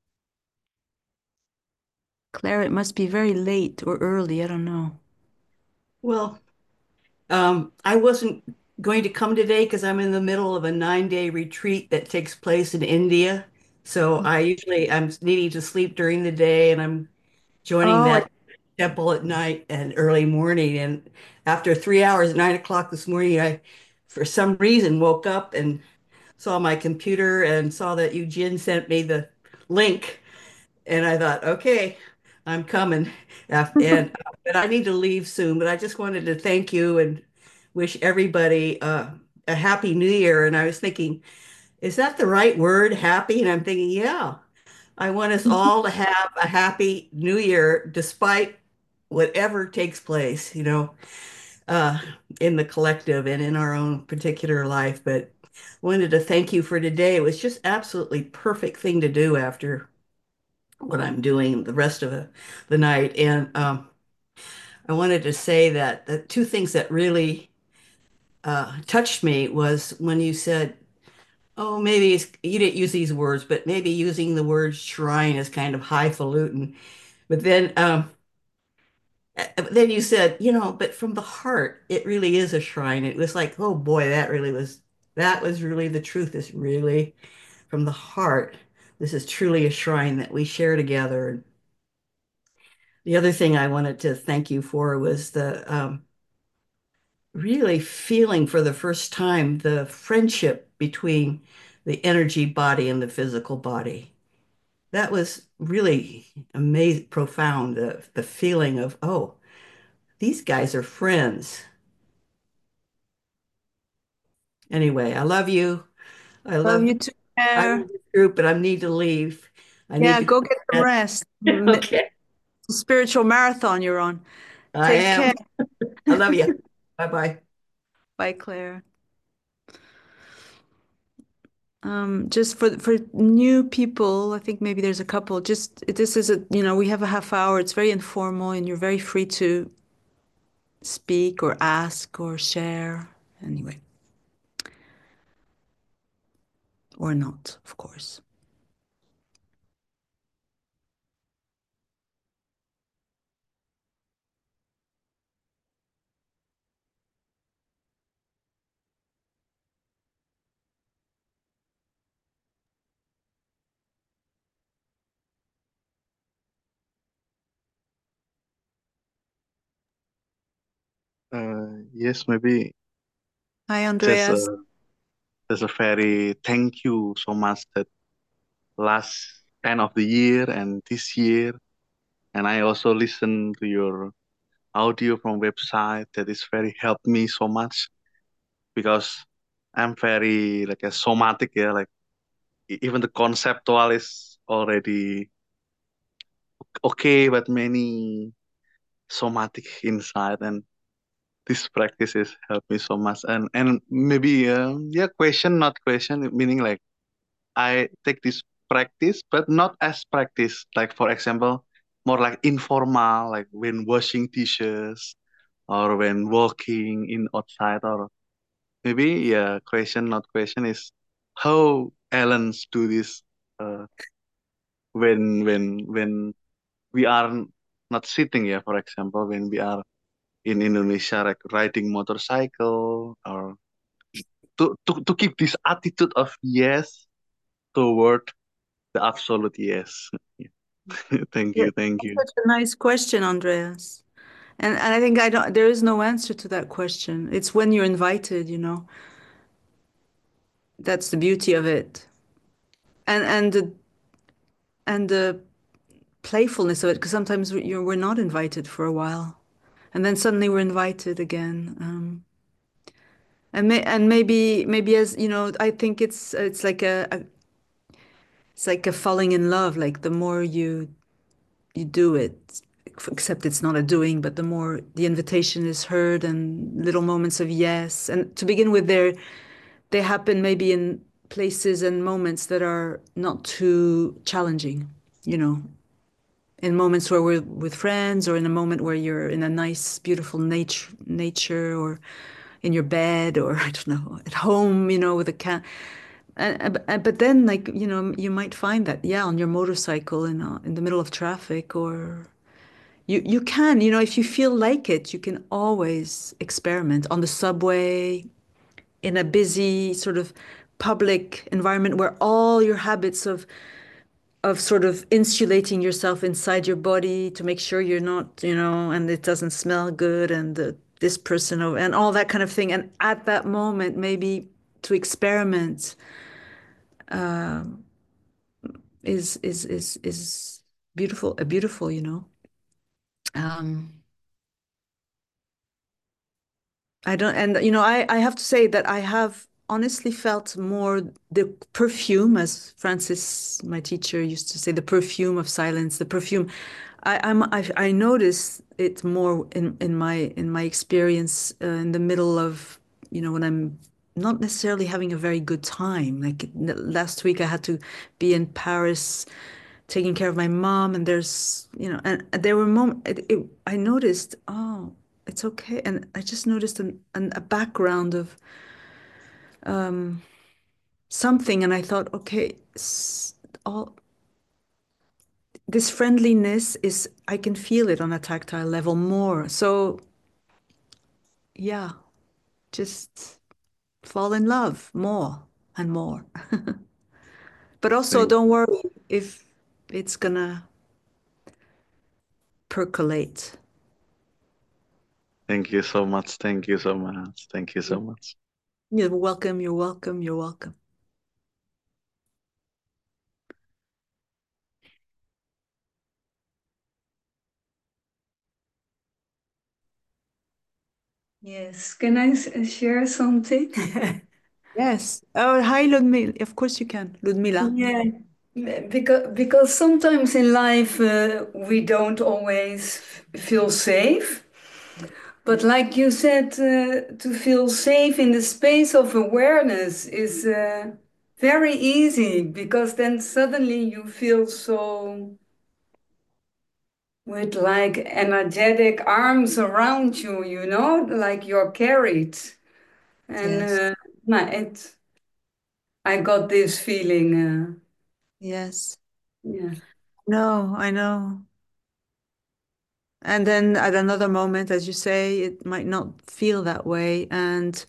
Speaker 1: Claire, it must be very late or early. I don't know.
Speaker 2: Well, um, I wasn't going to come today because I'm in the middle of a nine-day retreat that takes place in India. So I usually I'm needing to sleep during the day and I'm joining
Speaker 1: Oh,
Speaker 2: that temple at night and early morning. And after three hours, at nine o'clock this morning, I for some reason woke up and saw my computer and saw that Eugene sent me the link. And I thought, okay, I'm coming. Af- And uh, but I need to leave soon. But I just wanted to thank you and wish everybody uh, a happy new year. And I was thinking, is that the right word, happy? And I'm thinking, yeah, I want us all to have a happy new year despite whatever takes place, you know, uh, in the collective and in our own particular life. But wanted to thank you for today. It was just absolutely perfect thing to do after what I'm doing the rest of the, the night. And um, I wanted to say that the two things that really uh, touched me was when you said, oh, maybe it's, you didn't use these words, but maybe using the word shrine is kind of highfalutin. But then, um, uh, then you said, you know, but from the heart, it really is a shrine. It was like, oh boy, that really was, that was really the truth. Is really from the heart. This is truly a shrine that we share together. The other thing I wanted to thank you for was the um, really feeling for the first time the friendship between the energy body and the physical body. That was really amazing, profound, the, the feeling of, oh, these guys are friends. Anyway, I love you. I
Speaker 1: love
Speaker 2: love
Speaker 1: you too,
Speaker 2: I love
Speaker 1: Claire.
Speaker 2: this group, but I need to leave. I need
Speaker 1: Yeah,
Speaker 2: to go
Speaker 1: go get
Speaker 2: to
Speaker 1: some
Speaker 2: bed.
Speaker 1: rest. M-
Speaker 2: Okay,
Speaker 1: Spiritual marathon you're on.
Speaker 2: I
Speaker 1: Take
Speaker 2: am.
Speaker 1: care.
Speaker 2: I love you. Bye bye.
Speaker 1: Bye, Claire. Um, just for for new people, I think maybe there's a couple. Just this is a, you know, we have a half hour. It's very informal, and you're very free to speak or ask or share. Anyway, or not, of course.
Speaker 3: Uh, yes, maybe
Speaker 1: Hi,
Speaker 3: just
Speaker 1: Andreas.
Speaker 3: a just a very thank you so much that last end of the year and this year, and I also listen to your audio from website that is very helped me so much because I'm very like a somatic, yeah, like e- even the conceptual is already okay, but many somatic inside, and this practice has helped me so much. And and maybe um, yeah, question not question, meaning like I take this practice, but not as practice. Like for example, more like informal, like when washing dishes or when walking in outside, or maybe yeah, question not question is how Ellens do this uh, when when when we are not sitting. Yeah, for example, when we are in Indonesia, like riding motorcycle, or to to to keep this attitude of yes toward the absolute yes. Thank
Speaker 1: Yeah,
Speaker 3: you, thank
Speaker 1: that's
Speaker 3: you.
Speaker 1: such a nice question, Andreas. And and I think I don't, there is no answer to that question. It's when you're invited, you know. That's the beauty of it. And and the and the playfulness of it, because sometimes we- you're we're not invited for a while, and then suddenly we're invited again. Um, and may, and maybe maybe as you know, I think it's it's like a, a it's like a falling in love. Like the more you you do it, except it's not a doing, but the more the invitation is heard and little moments of yes. And to begin with, there they happen maybe in places and moments that are not too challenging, you know, in moments where we're with friends or in a moment where you're in a nice, beautiful nature, nature or in your bed or I don't know, at home, you know, with a cat. And, and but then like, you know, you might find that, yeah, on your motorcycle in uh, in the middle of traffic or you you can, you know, if you feel like it, you can always experiment on the subway, in a busy sort of public environment where all your habits of of sort of insulating yourself inside your body to make sure you're not, you know, and it doesn't smell good and the, this person over and all that kind of thing. And at that moment, maybe to experiment is is is is beautiful, uh, beautiful, you know. Um, I don't, and you know, I, I have to say that I have honestly felt more the perfume, as Francis, my teacher, used to say, the perfume of silence, the perfume. I, I'm, I, I notice it more in, in my in my experience uh, in the middle of, you know, when I'm not necessarily having a very good time. Like n- last week, I had to be in Paris taking care of my mom, and there's, you know, and there were moments it, it, I noticed, oh, it's okay, and I just noticed an, an a background of something, and I thought, okay, s- all this friendliness is, I can feel it on a tactile level more. So yeah, just fall in love more and more. But also,
Speaker 3: Thank,
Speaker 1: don't worry if it's gonna percolate.
Speaker 3: thank you so much. Thank you so much. Thank you so much.
Speaker 1: You're welcome. You're welcome. You're welcome.
Speaker 4: Yes, can I s- share something?
Speaker 1: Yes. Oh, hi, Ludmila. Of course you can, Ludmila.
Speaker 4: Yeah, because because sometimes in life uh, we don't always f- feel safe. But like you said, uh, to feel safe in the space of awareness is uh, very easy because then suddenly you feel so with like energetic arms around you, you know, like you're carried. And
Speaker 1: Yes.
Speaker 4: uh, no, it, I got this feeling. Uh,
Speaker 1: Yes.
Speaker 4: yeah.
Speaker 1: No, I know. And then at another moment, as you say, it might not feel that way. And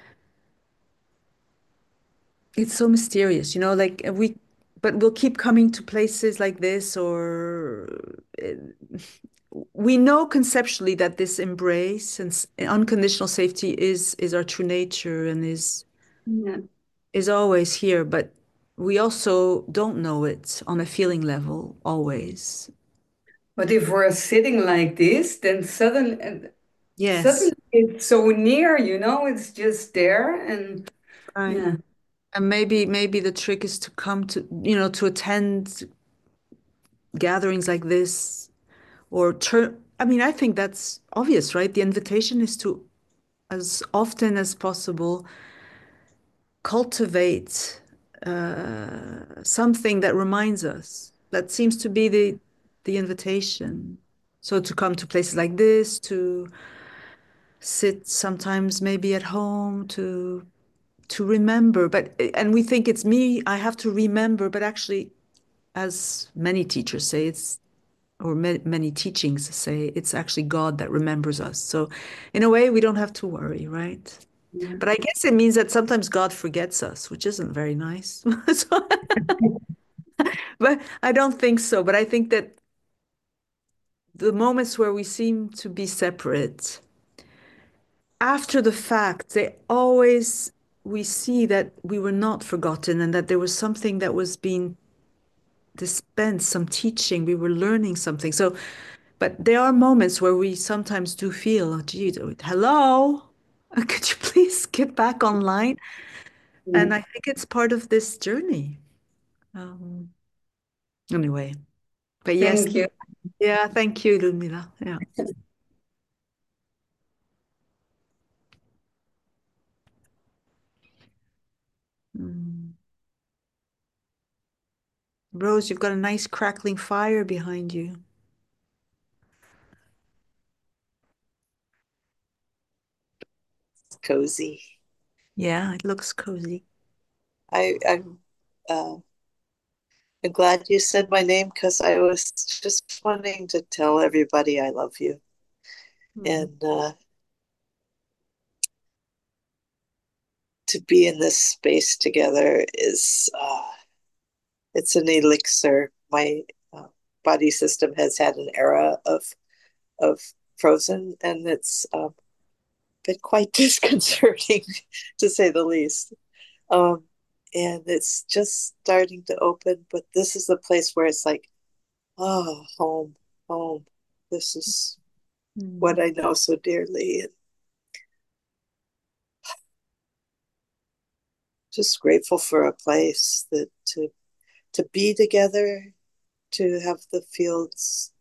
Speaker 1: it's so mysterious, you know, like uh, we, but we'll keep coming to places like this, or uh, we know conceptually that this embrace and s- unconditional safety is is our true nature and is
Speaker 4: Yeah.
Speaker 1: is always here, but we also don't know it on a feeling level always.
Speaker 4: But if we're sitting like this, then suddenly, and
Speaker 1: Yes,
Speaker 4: suddenly it's so near, you know, it's just there. And
Speaker 1: right.
Speaker 4: yeah,
Speaker 1: And maybe maybe the trick is to come to, you know, to attend gatherings like this or turn. I mean, I think that's obvious, right? The invitation is to, as often as possible, cultivate uh, something that reminds us. That seems to be the the invitation. So to come to places like this, to sit sometimes maybe at home, to to remember. But and we think it's me, I have to remember, but actually, as many teachers say, it's or ma many teachings say, it's actually God that remembers us. So in a way, we don't have to worry, right?
Speaker 4: yeah.
Speaker 1: But I guess it means that sometimes God forgets us, which isn't very nice. So, but I don't think so. But I think that the moments where we seem to be separate, after the fact, they always, we see that we were not forgotten and that there was something that was being dispensed, some teaching, we were learning something. So, but there are moments where we sometimes do feel, oh, gee, hello, could you please get back online? And I think it's part of this journey. Um, anyway, but yes,
Speaker 4: Thank you.
Speaker 1: yeah, thank you, Ludmila. Yeah. Mm. Rose, you've got a nice crackling fire behind you.
Speaker 5: cozy.
Speaker 1: Yeah, it looks cozy.
Speaker 5: I, I'm uh, I'm glad you said my name because I was just wanting to tell everybody I love you.
Speaker 1: Mm.
Speaker 5: And uh, to be in this space together is uh, it's an elixir. My uh, body system has had an era of of frozen, and it's um, been quite disconcerting to say the least. Um, and it's just starting to open, but this is the place where it's like, oh, home, home. This is
Speaker 1: Mm.
Speaker 5: what I know so dearly, and just grateful for a place that to to be together, to have the fields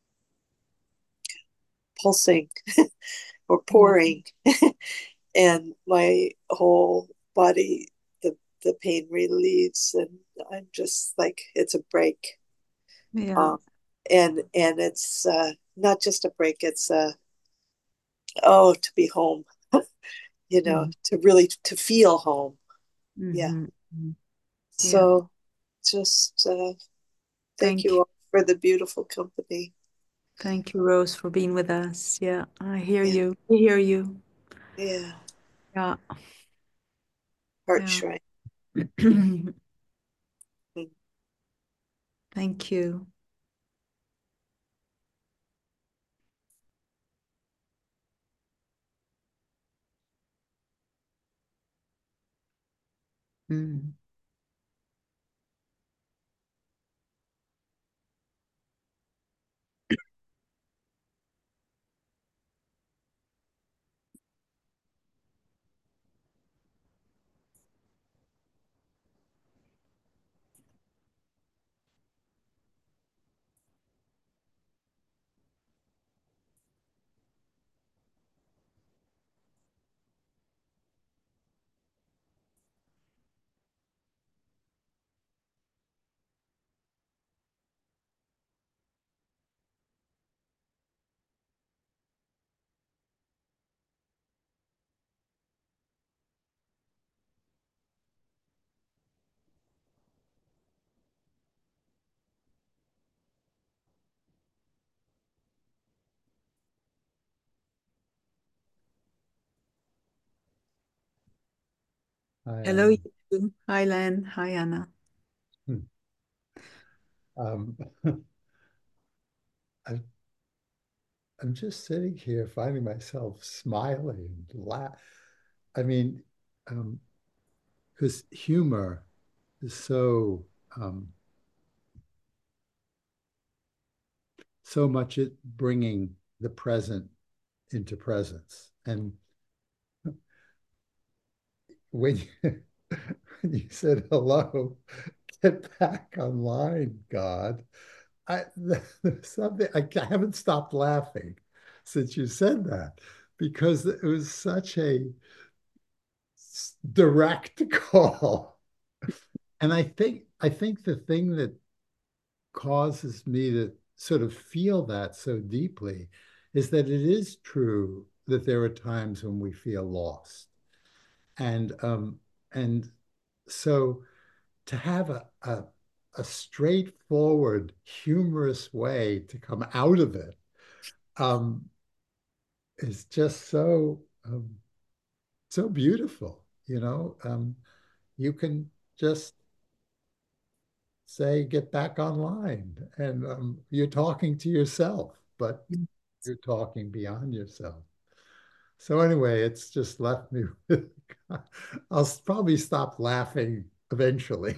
Speaker 5: pulsing or
Speaker 1: Yeah.
Speaker 5: pouring, and my whole body, the the pain relieves, and I'm just like it's a break.
Speaker 1: Yeah.
Speaker 5: Um, and and it's uh, not just a break; it's a oh to be home, you know,
Speaker 1: Mhm.
Speaker 5: to really to feel home. Yeah.
Speaker 1: Mhm. Mhm. Yeah.
Speaker 5: So just uh, thank
Speaker 1: Thank
Speaker 5: you
Speaker 1: you.
Speaker 5: all for the beautiful company.
Speaker 1: Thank you, Rose, for being with us. Yeah, I hear
Speaker 5: Yeah,
Speaker 1: you. I hear you.
Speaker 5: yeah,
Speaker 1: Yeah.
Speaker 5: heart
Speaker 1: Yeah.
Speaker 5: shrine.
Speaker 1: Thank you. Mm.
Speaker 6: I
Speaker 1: Hello,
Speaker 6: um,
Speaker 1: you too. Hi, Len. Hi, Anna.
Speaker 6: hmm, um, I, I'm just sitting here finding myself smiling, laugh. I mean, um, because humor is so um, so much it bringing the present into presence. And when you, when you said hello, get back online, God. I there's something I, I haven't stopped laughing since you said that because it was such a direct call. And I think I think the thing that causes me to sort of feel that so deeply is that it is true that there are times when we feel lost. And um and so to have a, a a straightforward, humorous way to come out of it um, is just so um, so beautiful. You know, um, you can just say, "Get back online," and um, you're talking to yourself, but you're talking beyond yourself. So anyway, it's just left me with. I'll probably stop laughing eventually.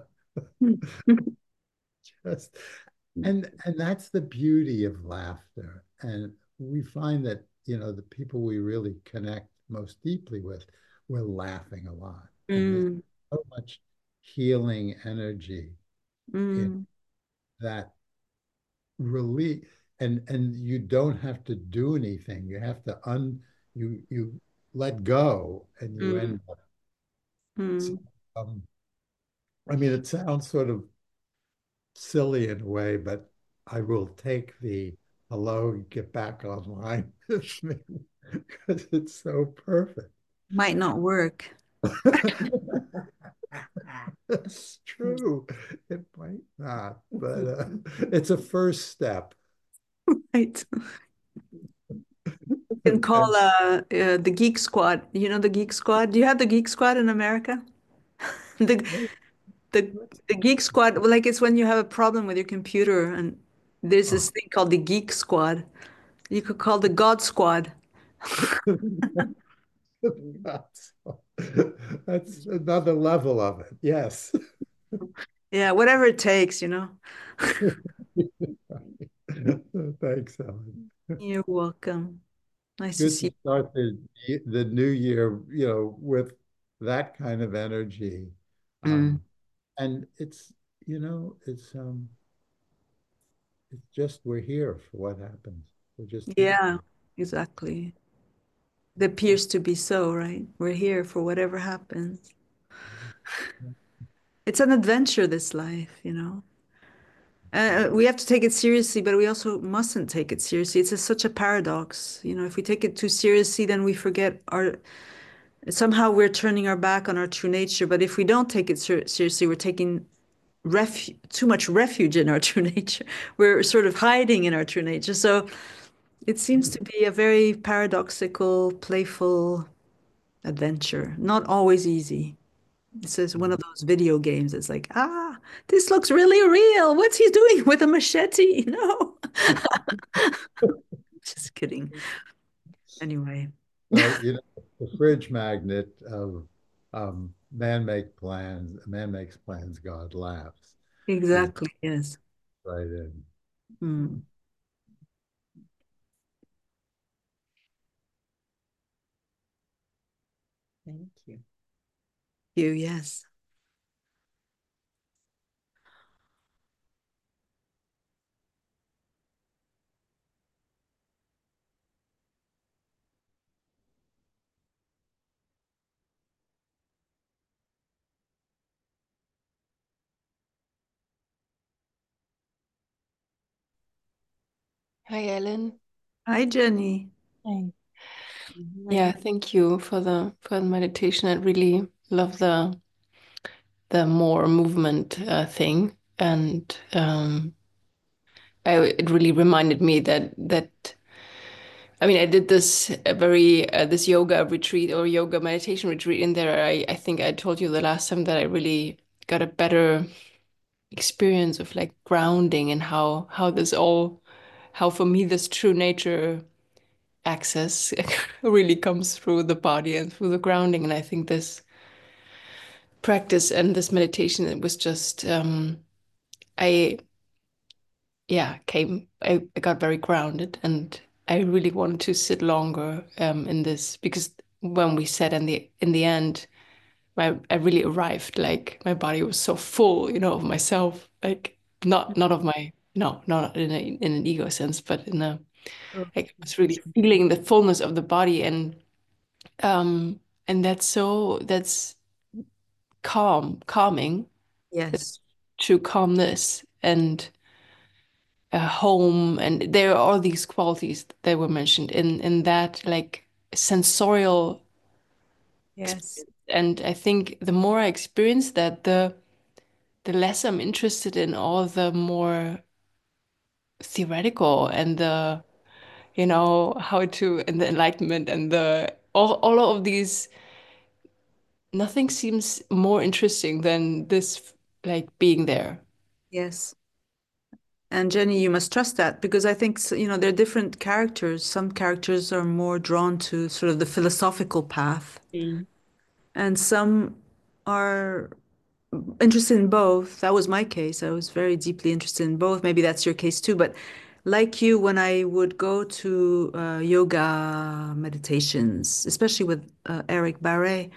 Speaker 6: Just and and that's the beauty of laughter. And we find that, you know, the people we really connect most deeply with, we're laughing a lot. And there's
Speaker 1: Mm.
Speaker 6: so much healing energy in
Speaker 1: Mm.
Speaker 6: that relief. And and you don't have to do anything. You have to un you you let go and you
Speaker 1: Mm.
Speaker 6: end up. So,
Speaker 1: Mm.
Speaker 6: um, I mean, it sounds sort of silly in a way, but I will take the hello, get back online with me because it's so perfect.
Speaker 1: Might not work.
Speaker 6: That's true. It might not, but uh, it's a first step.
Speaker 1: Right. You can call
Speaker 6: And
Speaker 1: uh, uh the Geek Squad. You know the Geek Squad? Do you have the Geek Squad in America? The the the Geek Squad, well, like it's when you have a problem with your computer and there's
Speaker 6: oh,
Speaker 1: this thing called the Geek Squad. You could call the God Squad.
Speaker 6: that's, that's another level of it. Yes.
Speaker 1: Yeah, whatever it takes, you know.
Speaker 6: Thanks, Ellen.
Speaker 1: You're welcome. Nice to
Speaker 6: Good
Speaker 1: see
Speaker 6: to start the the new year, you know, with that kind of energy.
Speaker 1: you. Mm.
Speaker 6: Um, and it's, you know, it's um it's just we're here for what happens. We're just here
Speaker 1: Yeah,
Speaker 6: for
Speaker 1: exactly. It appears to be so, right? We're here for whatever happens.
Speaker 6: it.
Speaker 1: It's an adventure, this life, you know. Uh, we have to take it seriously, but we also mustn't take it seriously. It's a, such a paradox. You know, if we take it too seriously, then we forget our, somehow we're turning our back on our true nature. But if we don't take it ser seriously, we're taking ref too much refuge in our true nature. We're sort of hiding in our true nature. So it seems to be a very paradoxical, playful adventure. Not always easy. This is one of those video games. It's like, ah, this looks really real. What's he doing with a machete? No. Just kidding. Anyway,
Speaker 6: Well, you know, the fridge magnet of um, man make plans, man makes plans, God laughs is
Speaker 1: exactly. Yes.
Speaker 6: right in.
Speaker 1: Mm.
Speaker 2: Thank you.
Speaker 1: You, yes.
Speaker 7: Hi, Ellen.
Speaker 1: Hi, Jenny.
Speaker 7: Hi. Yeah, thank you for the for the meditation. I really love the the more movement uh, thing, and um, I, it really reminded me that that I mean I did this a very uh, this yoga retreat or yoga meditation retreat in there. I I think I told you the last time that I really got a better experience of like grounding and how how this all how for me this true nature access really comes through the body and through the grounding. And I think this practice and this meditation, it was just, um, I, yeah, came, I, I got very grounded and I really wanted to sit longer um, in this because when we sat in the in the end, my I really arrived. Like my body was so full, you know, of myself. Like not not of my no, not in a, in an ego sense, but in a like I was really feeling the fullness of the body and um and that's so that's calm calming
Speaker 1: Yes.
Speaker 7: to calmness and a home and there are all these qualities that were mentioned in in that like sensorial
Speaker 1: Yes.
Speaker 7: experience. And I think the more I experience that the the less I'm interested in all the more theoretical and the you know how to and the enlightenment and the all all of these nothing seems more interesting than this like being there.
Speaker 1: Yes. And Jenny, you must trust that because I think, s- you know, there are different characters. Some characters are more drawn to sort of the philosophical path,
Speaker 7: Mm.
Speaker 1: and some are interested in both. That was my case. I was very deeply interested in both. Maybe that's your case too. But like you, when I would go to uh, yoga meditations, especially with uh, Eric Barre,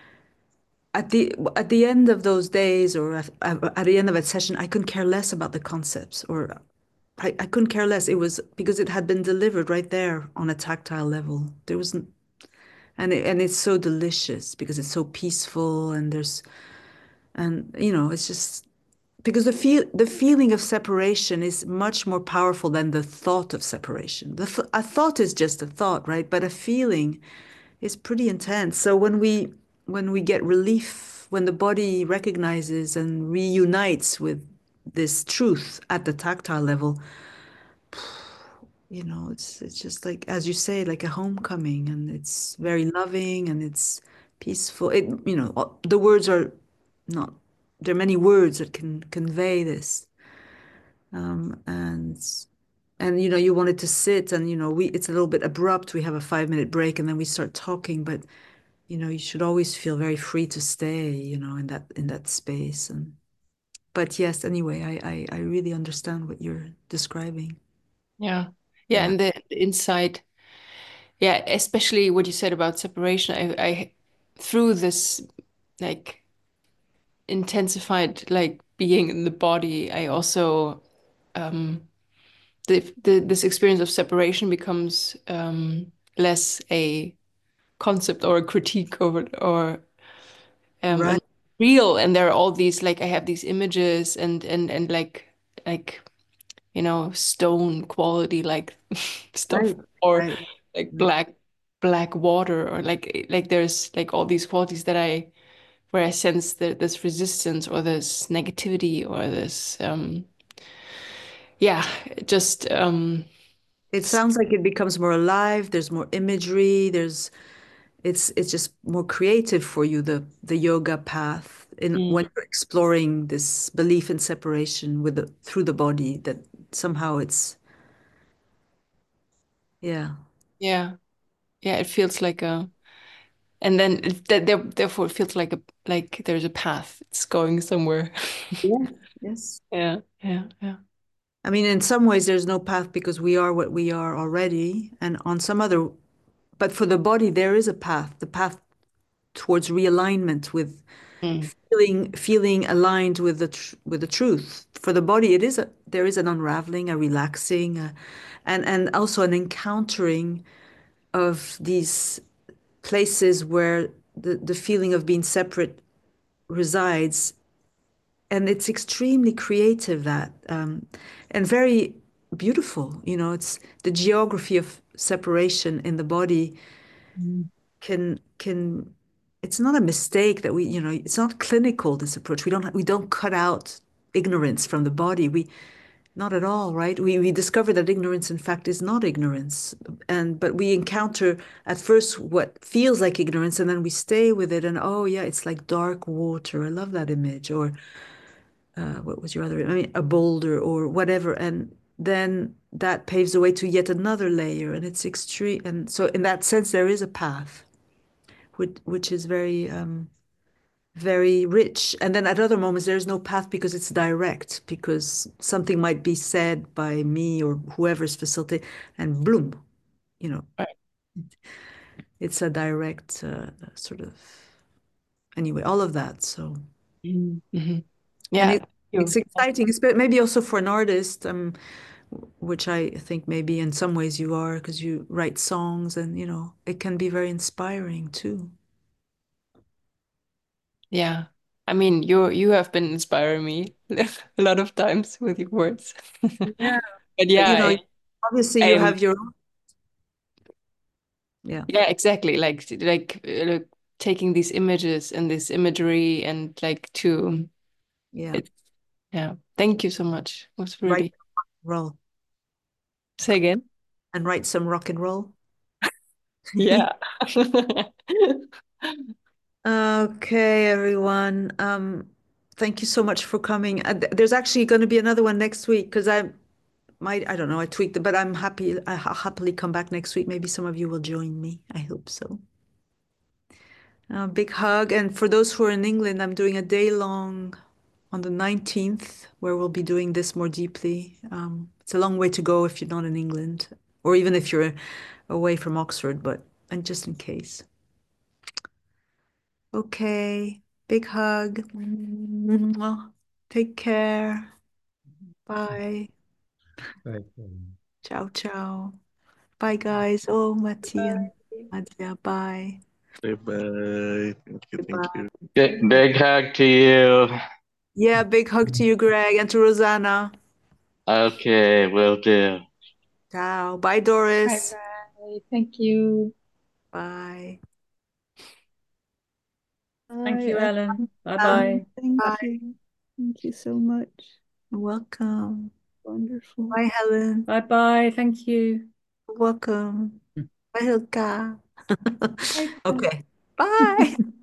Speaker 1: at the at the end of those days or at, at the end of a session, I couldn't care less about the concepts, or I, I couldn't care less. It was because it had been delivered right there on a tactile level. There wasn't, and it, and it's so delicious because it's so peaceful and there's and you know it's just because the feel the feeling of separation is much more powerful than the thought of separation. The th a thought is just a thought, right? But a feeling is pretty intense. So when we when we get relief, when the body recognizes and reunites with this truth at the tactile level, you know, it's it's just like, as you say, like a homecoming, and it's very loving and it's peaceful. It, you know, uh, the words are not, there are many words that can convey this. Um, and and you know, you wanted to sit, and you know, we it's a little bit abrupt. We have a five minute break and then we start talking, but you know, you should always feel very free to stay, you know, in that in that space. And but yes, anyway, I I, I really understand what you're describing.
Speaker 7: Yeah. Yeah,
Speaker 1: Yeah.
Speaker 7: and the, the insight, yeah, especially what you said about separation. I, I through this like intensified like being in the body, I also um the, the this experience of separation becomes um less a concept or a critique over or um
Speaker 1: Right.
Speaker 7: and real. And there are all these like I have these images and and and like like you know stone quality like stuff
Speaker 1: Right.
Speaker 7: or
Speaker 1: Right.
Speaker 7: like black black water or like like there's like all these qualities that I where I sense that this resistance or this negativity or this um yeah just um
Speaker 1: It sounds like it becomes more alive. There's more imagery. There's it's it's just more creative for you, the the yoga path in
Speaker 7: mm,
Speaker 1: when you're exploring this belief in separation with the through the body, that somehow it's yeah.
Speaker 7: yeah yeah it feels like a and then it, that there, therefore it feels like a like there's a path it's going somewhere.
Speaker 1: Yes. Yes.
Speaker 7: Yeah, yeah, yeah.
Speaker 1: I mean, in some ways there's no path because we are what we are already, and on some other, but for the body there is a path, the path towards realignment with
Speaker 7: Mm,
Speaker 1: feeling feeling aligned with the tr with the truth. For the body, it is a there is an unraveling, a relaxing, uh, and and also an encountering of these places where the the feeling of being separate resides, and it's extremely creative, that um, and very beautiful. You know, it's the geography of separation in the body
Speaker 7: mm,
Speaker 1: can can it's not a mistake that we, you know, it's not clinical, this approach. We don't we don't cut out ignorance from the body. We not at all, right? We we discover that ignorance in fact is not ignorance. And but we encounter at first what feels like ignorance, and then we stay with it, and oh yeah, it's like dark water. I love that image. Or uh, what was your other, I mean, a boulder or whatever. And then that paves the way to yet another layer, and it's extreme. And so in that sense there is a path which which is very um, very rich. And then at other moments, there's no path because it's direct, because something might be said by me or whoever's facilitating, and bloom, you know,
Speaker 7: right.
Speaker 1: it's a direct uh, sort of, anyway, all of that. So,
Speaker 7: Mm, mhm.
Speaker 1: and
Speaker 7: Yeah,
Speaker 1: it,
Speaker 7: thank
Speaker 1: it's
Speaker 7: you.
Speaker 1: exciting, espe- maybe also for an artist, um, which I think maybe in some ways you are, because you write songs, and, you know, it can be very inspiring too.
Speaker 7: Yeah. I mean, you you have been inspiring me a lot of times with your words.
Speaker 1: Yeah.
Speaker 7: But
Speaker 1: But,
Speaker 7: yeah,
Speaker 1: you know,
Speaker 7: I,
Speaker 1: obviously you
Speaker 7: I'm
Speaker 1: have your own, yeah,
Speaker 7: yeah, exactly. Like like uh, like taking these images and this imagery and like to
Speaker 1: yeah,
Speaker 7: it. Yeah. Thank you so much. It was
Speaker 1: write
Speaker 7: really
Speaker 1: roll.
Speaker 7: say again.
Speaker 1: And write some rock and roll.
Speaker 7: Yeah.
Speaker 1: Okay, everyone. Um, thank you so much for coming. Uh, th- there's actually going to be another one next week, because I might, I don't know, I tweaked it, but I'm happy. I'll happily come back next week. Maybe some of you will join me. I hope so. A big hug. And for those who are in England, I'm doing a day long on the nineteenth, where we'll be doing this more deeply. Um, it's a long way to go if you're not in England, or even if you're away from Oxford, but and just in case. Okay, big hug. Mwah. Take care. Bye.
Speaker 6: Thank you.
Speaker 1: Ciao, ciao. Bye, guys. Oh, Mati and Nadia, bye.
Speaker 3: Bye bye. Thank you. Thank
Speaker 1: Goodbye.
Speaker 3: you.
Speaker 8: Big, big hug to you.
Speaker 1: Yeah, big hug to you, Greg, and to Rosanna.
Speaker 8: Okay, will do.
Speaker 1: Ciao. Bye,
Speaker 9: Bye
Speaker 1: Doris.
Speaker 9: bye. Thank you.
Speaker 1: Bye.
Speaker 9: Thank
Speaker 1: Bye,
Speaker 9: you,
Speaker 1: Ellen.
Speaker 9: Ellen. Bye
Speaker 1: Um,
Speaker 9: bye.
Speaker 1: Thank
Speaker 5: Bye.
Speaker 1: you. Thank you so much. You're welcome.
Speaker 7: Wonderful.
Speaker 1: Bye, Helen.
Speaker 9: Bye bye. Thank you.
Speaker 1: You're welcome. Bye, Hilka.
Speaker 9: Bye.
Speaker 1: Okay. Bye.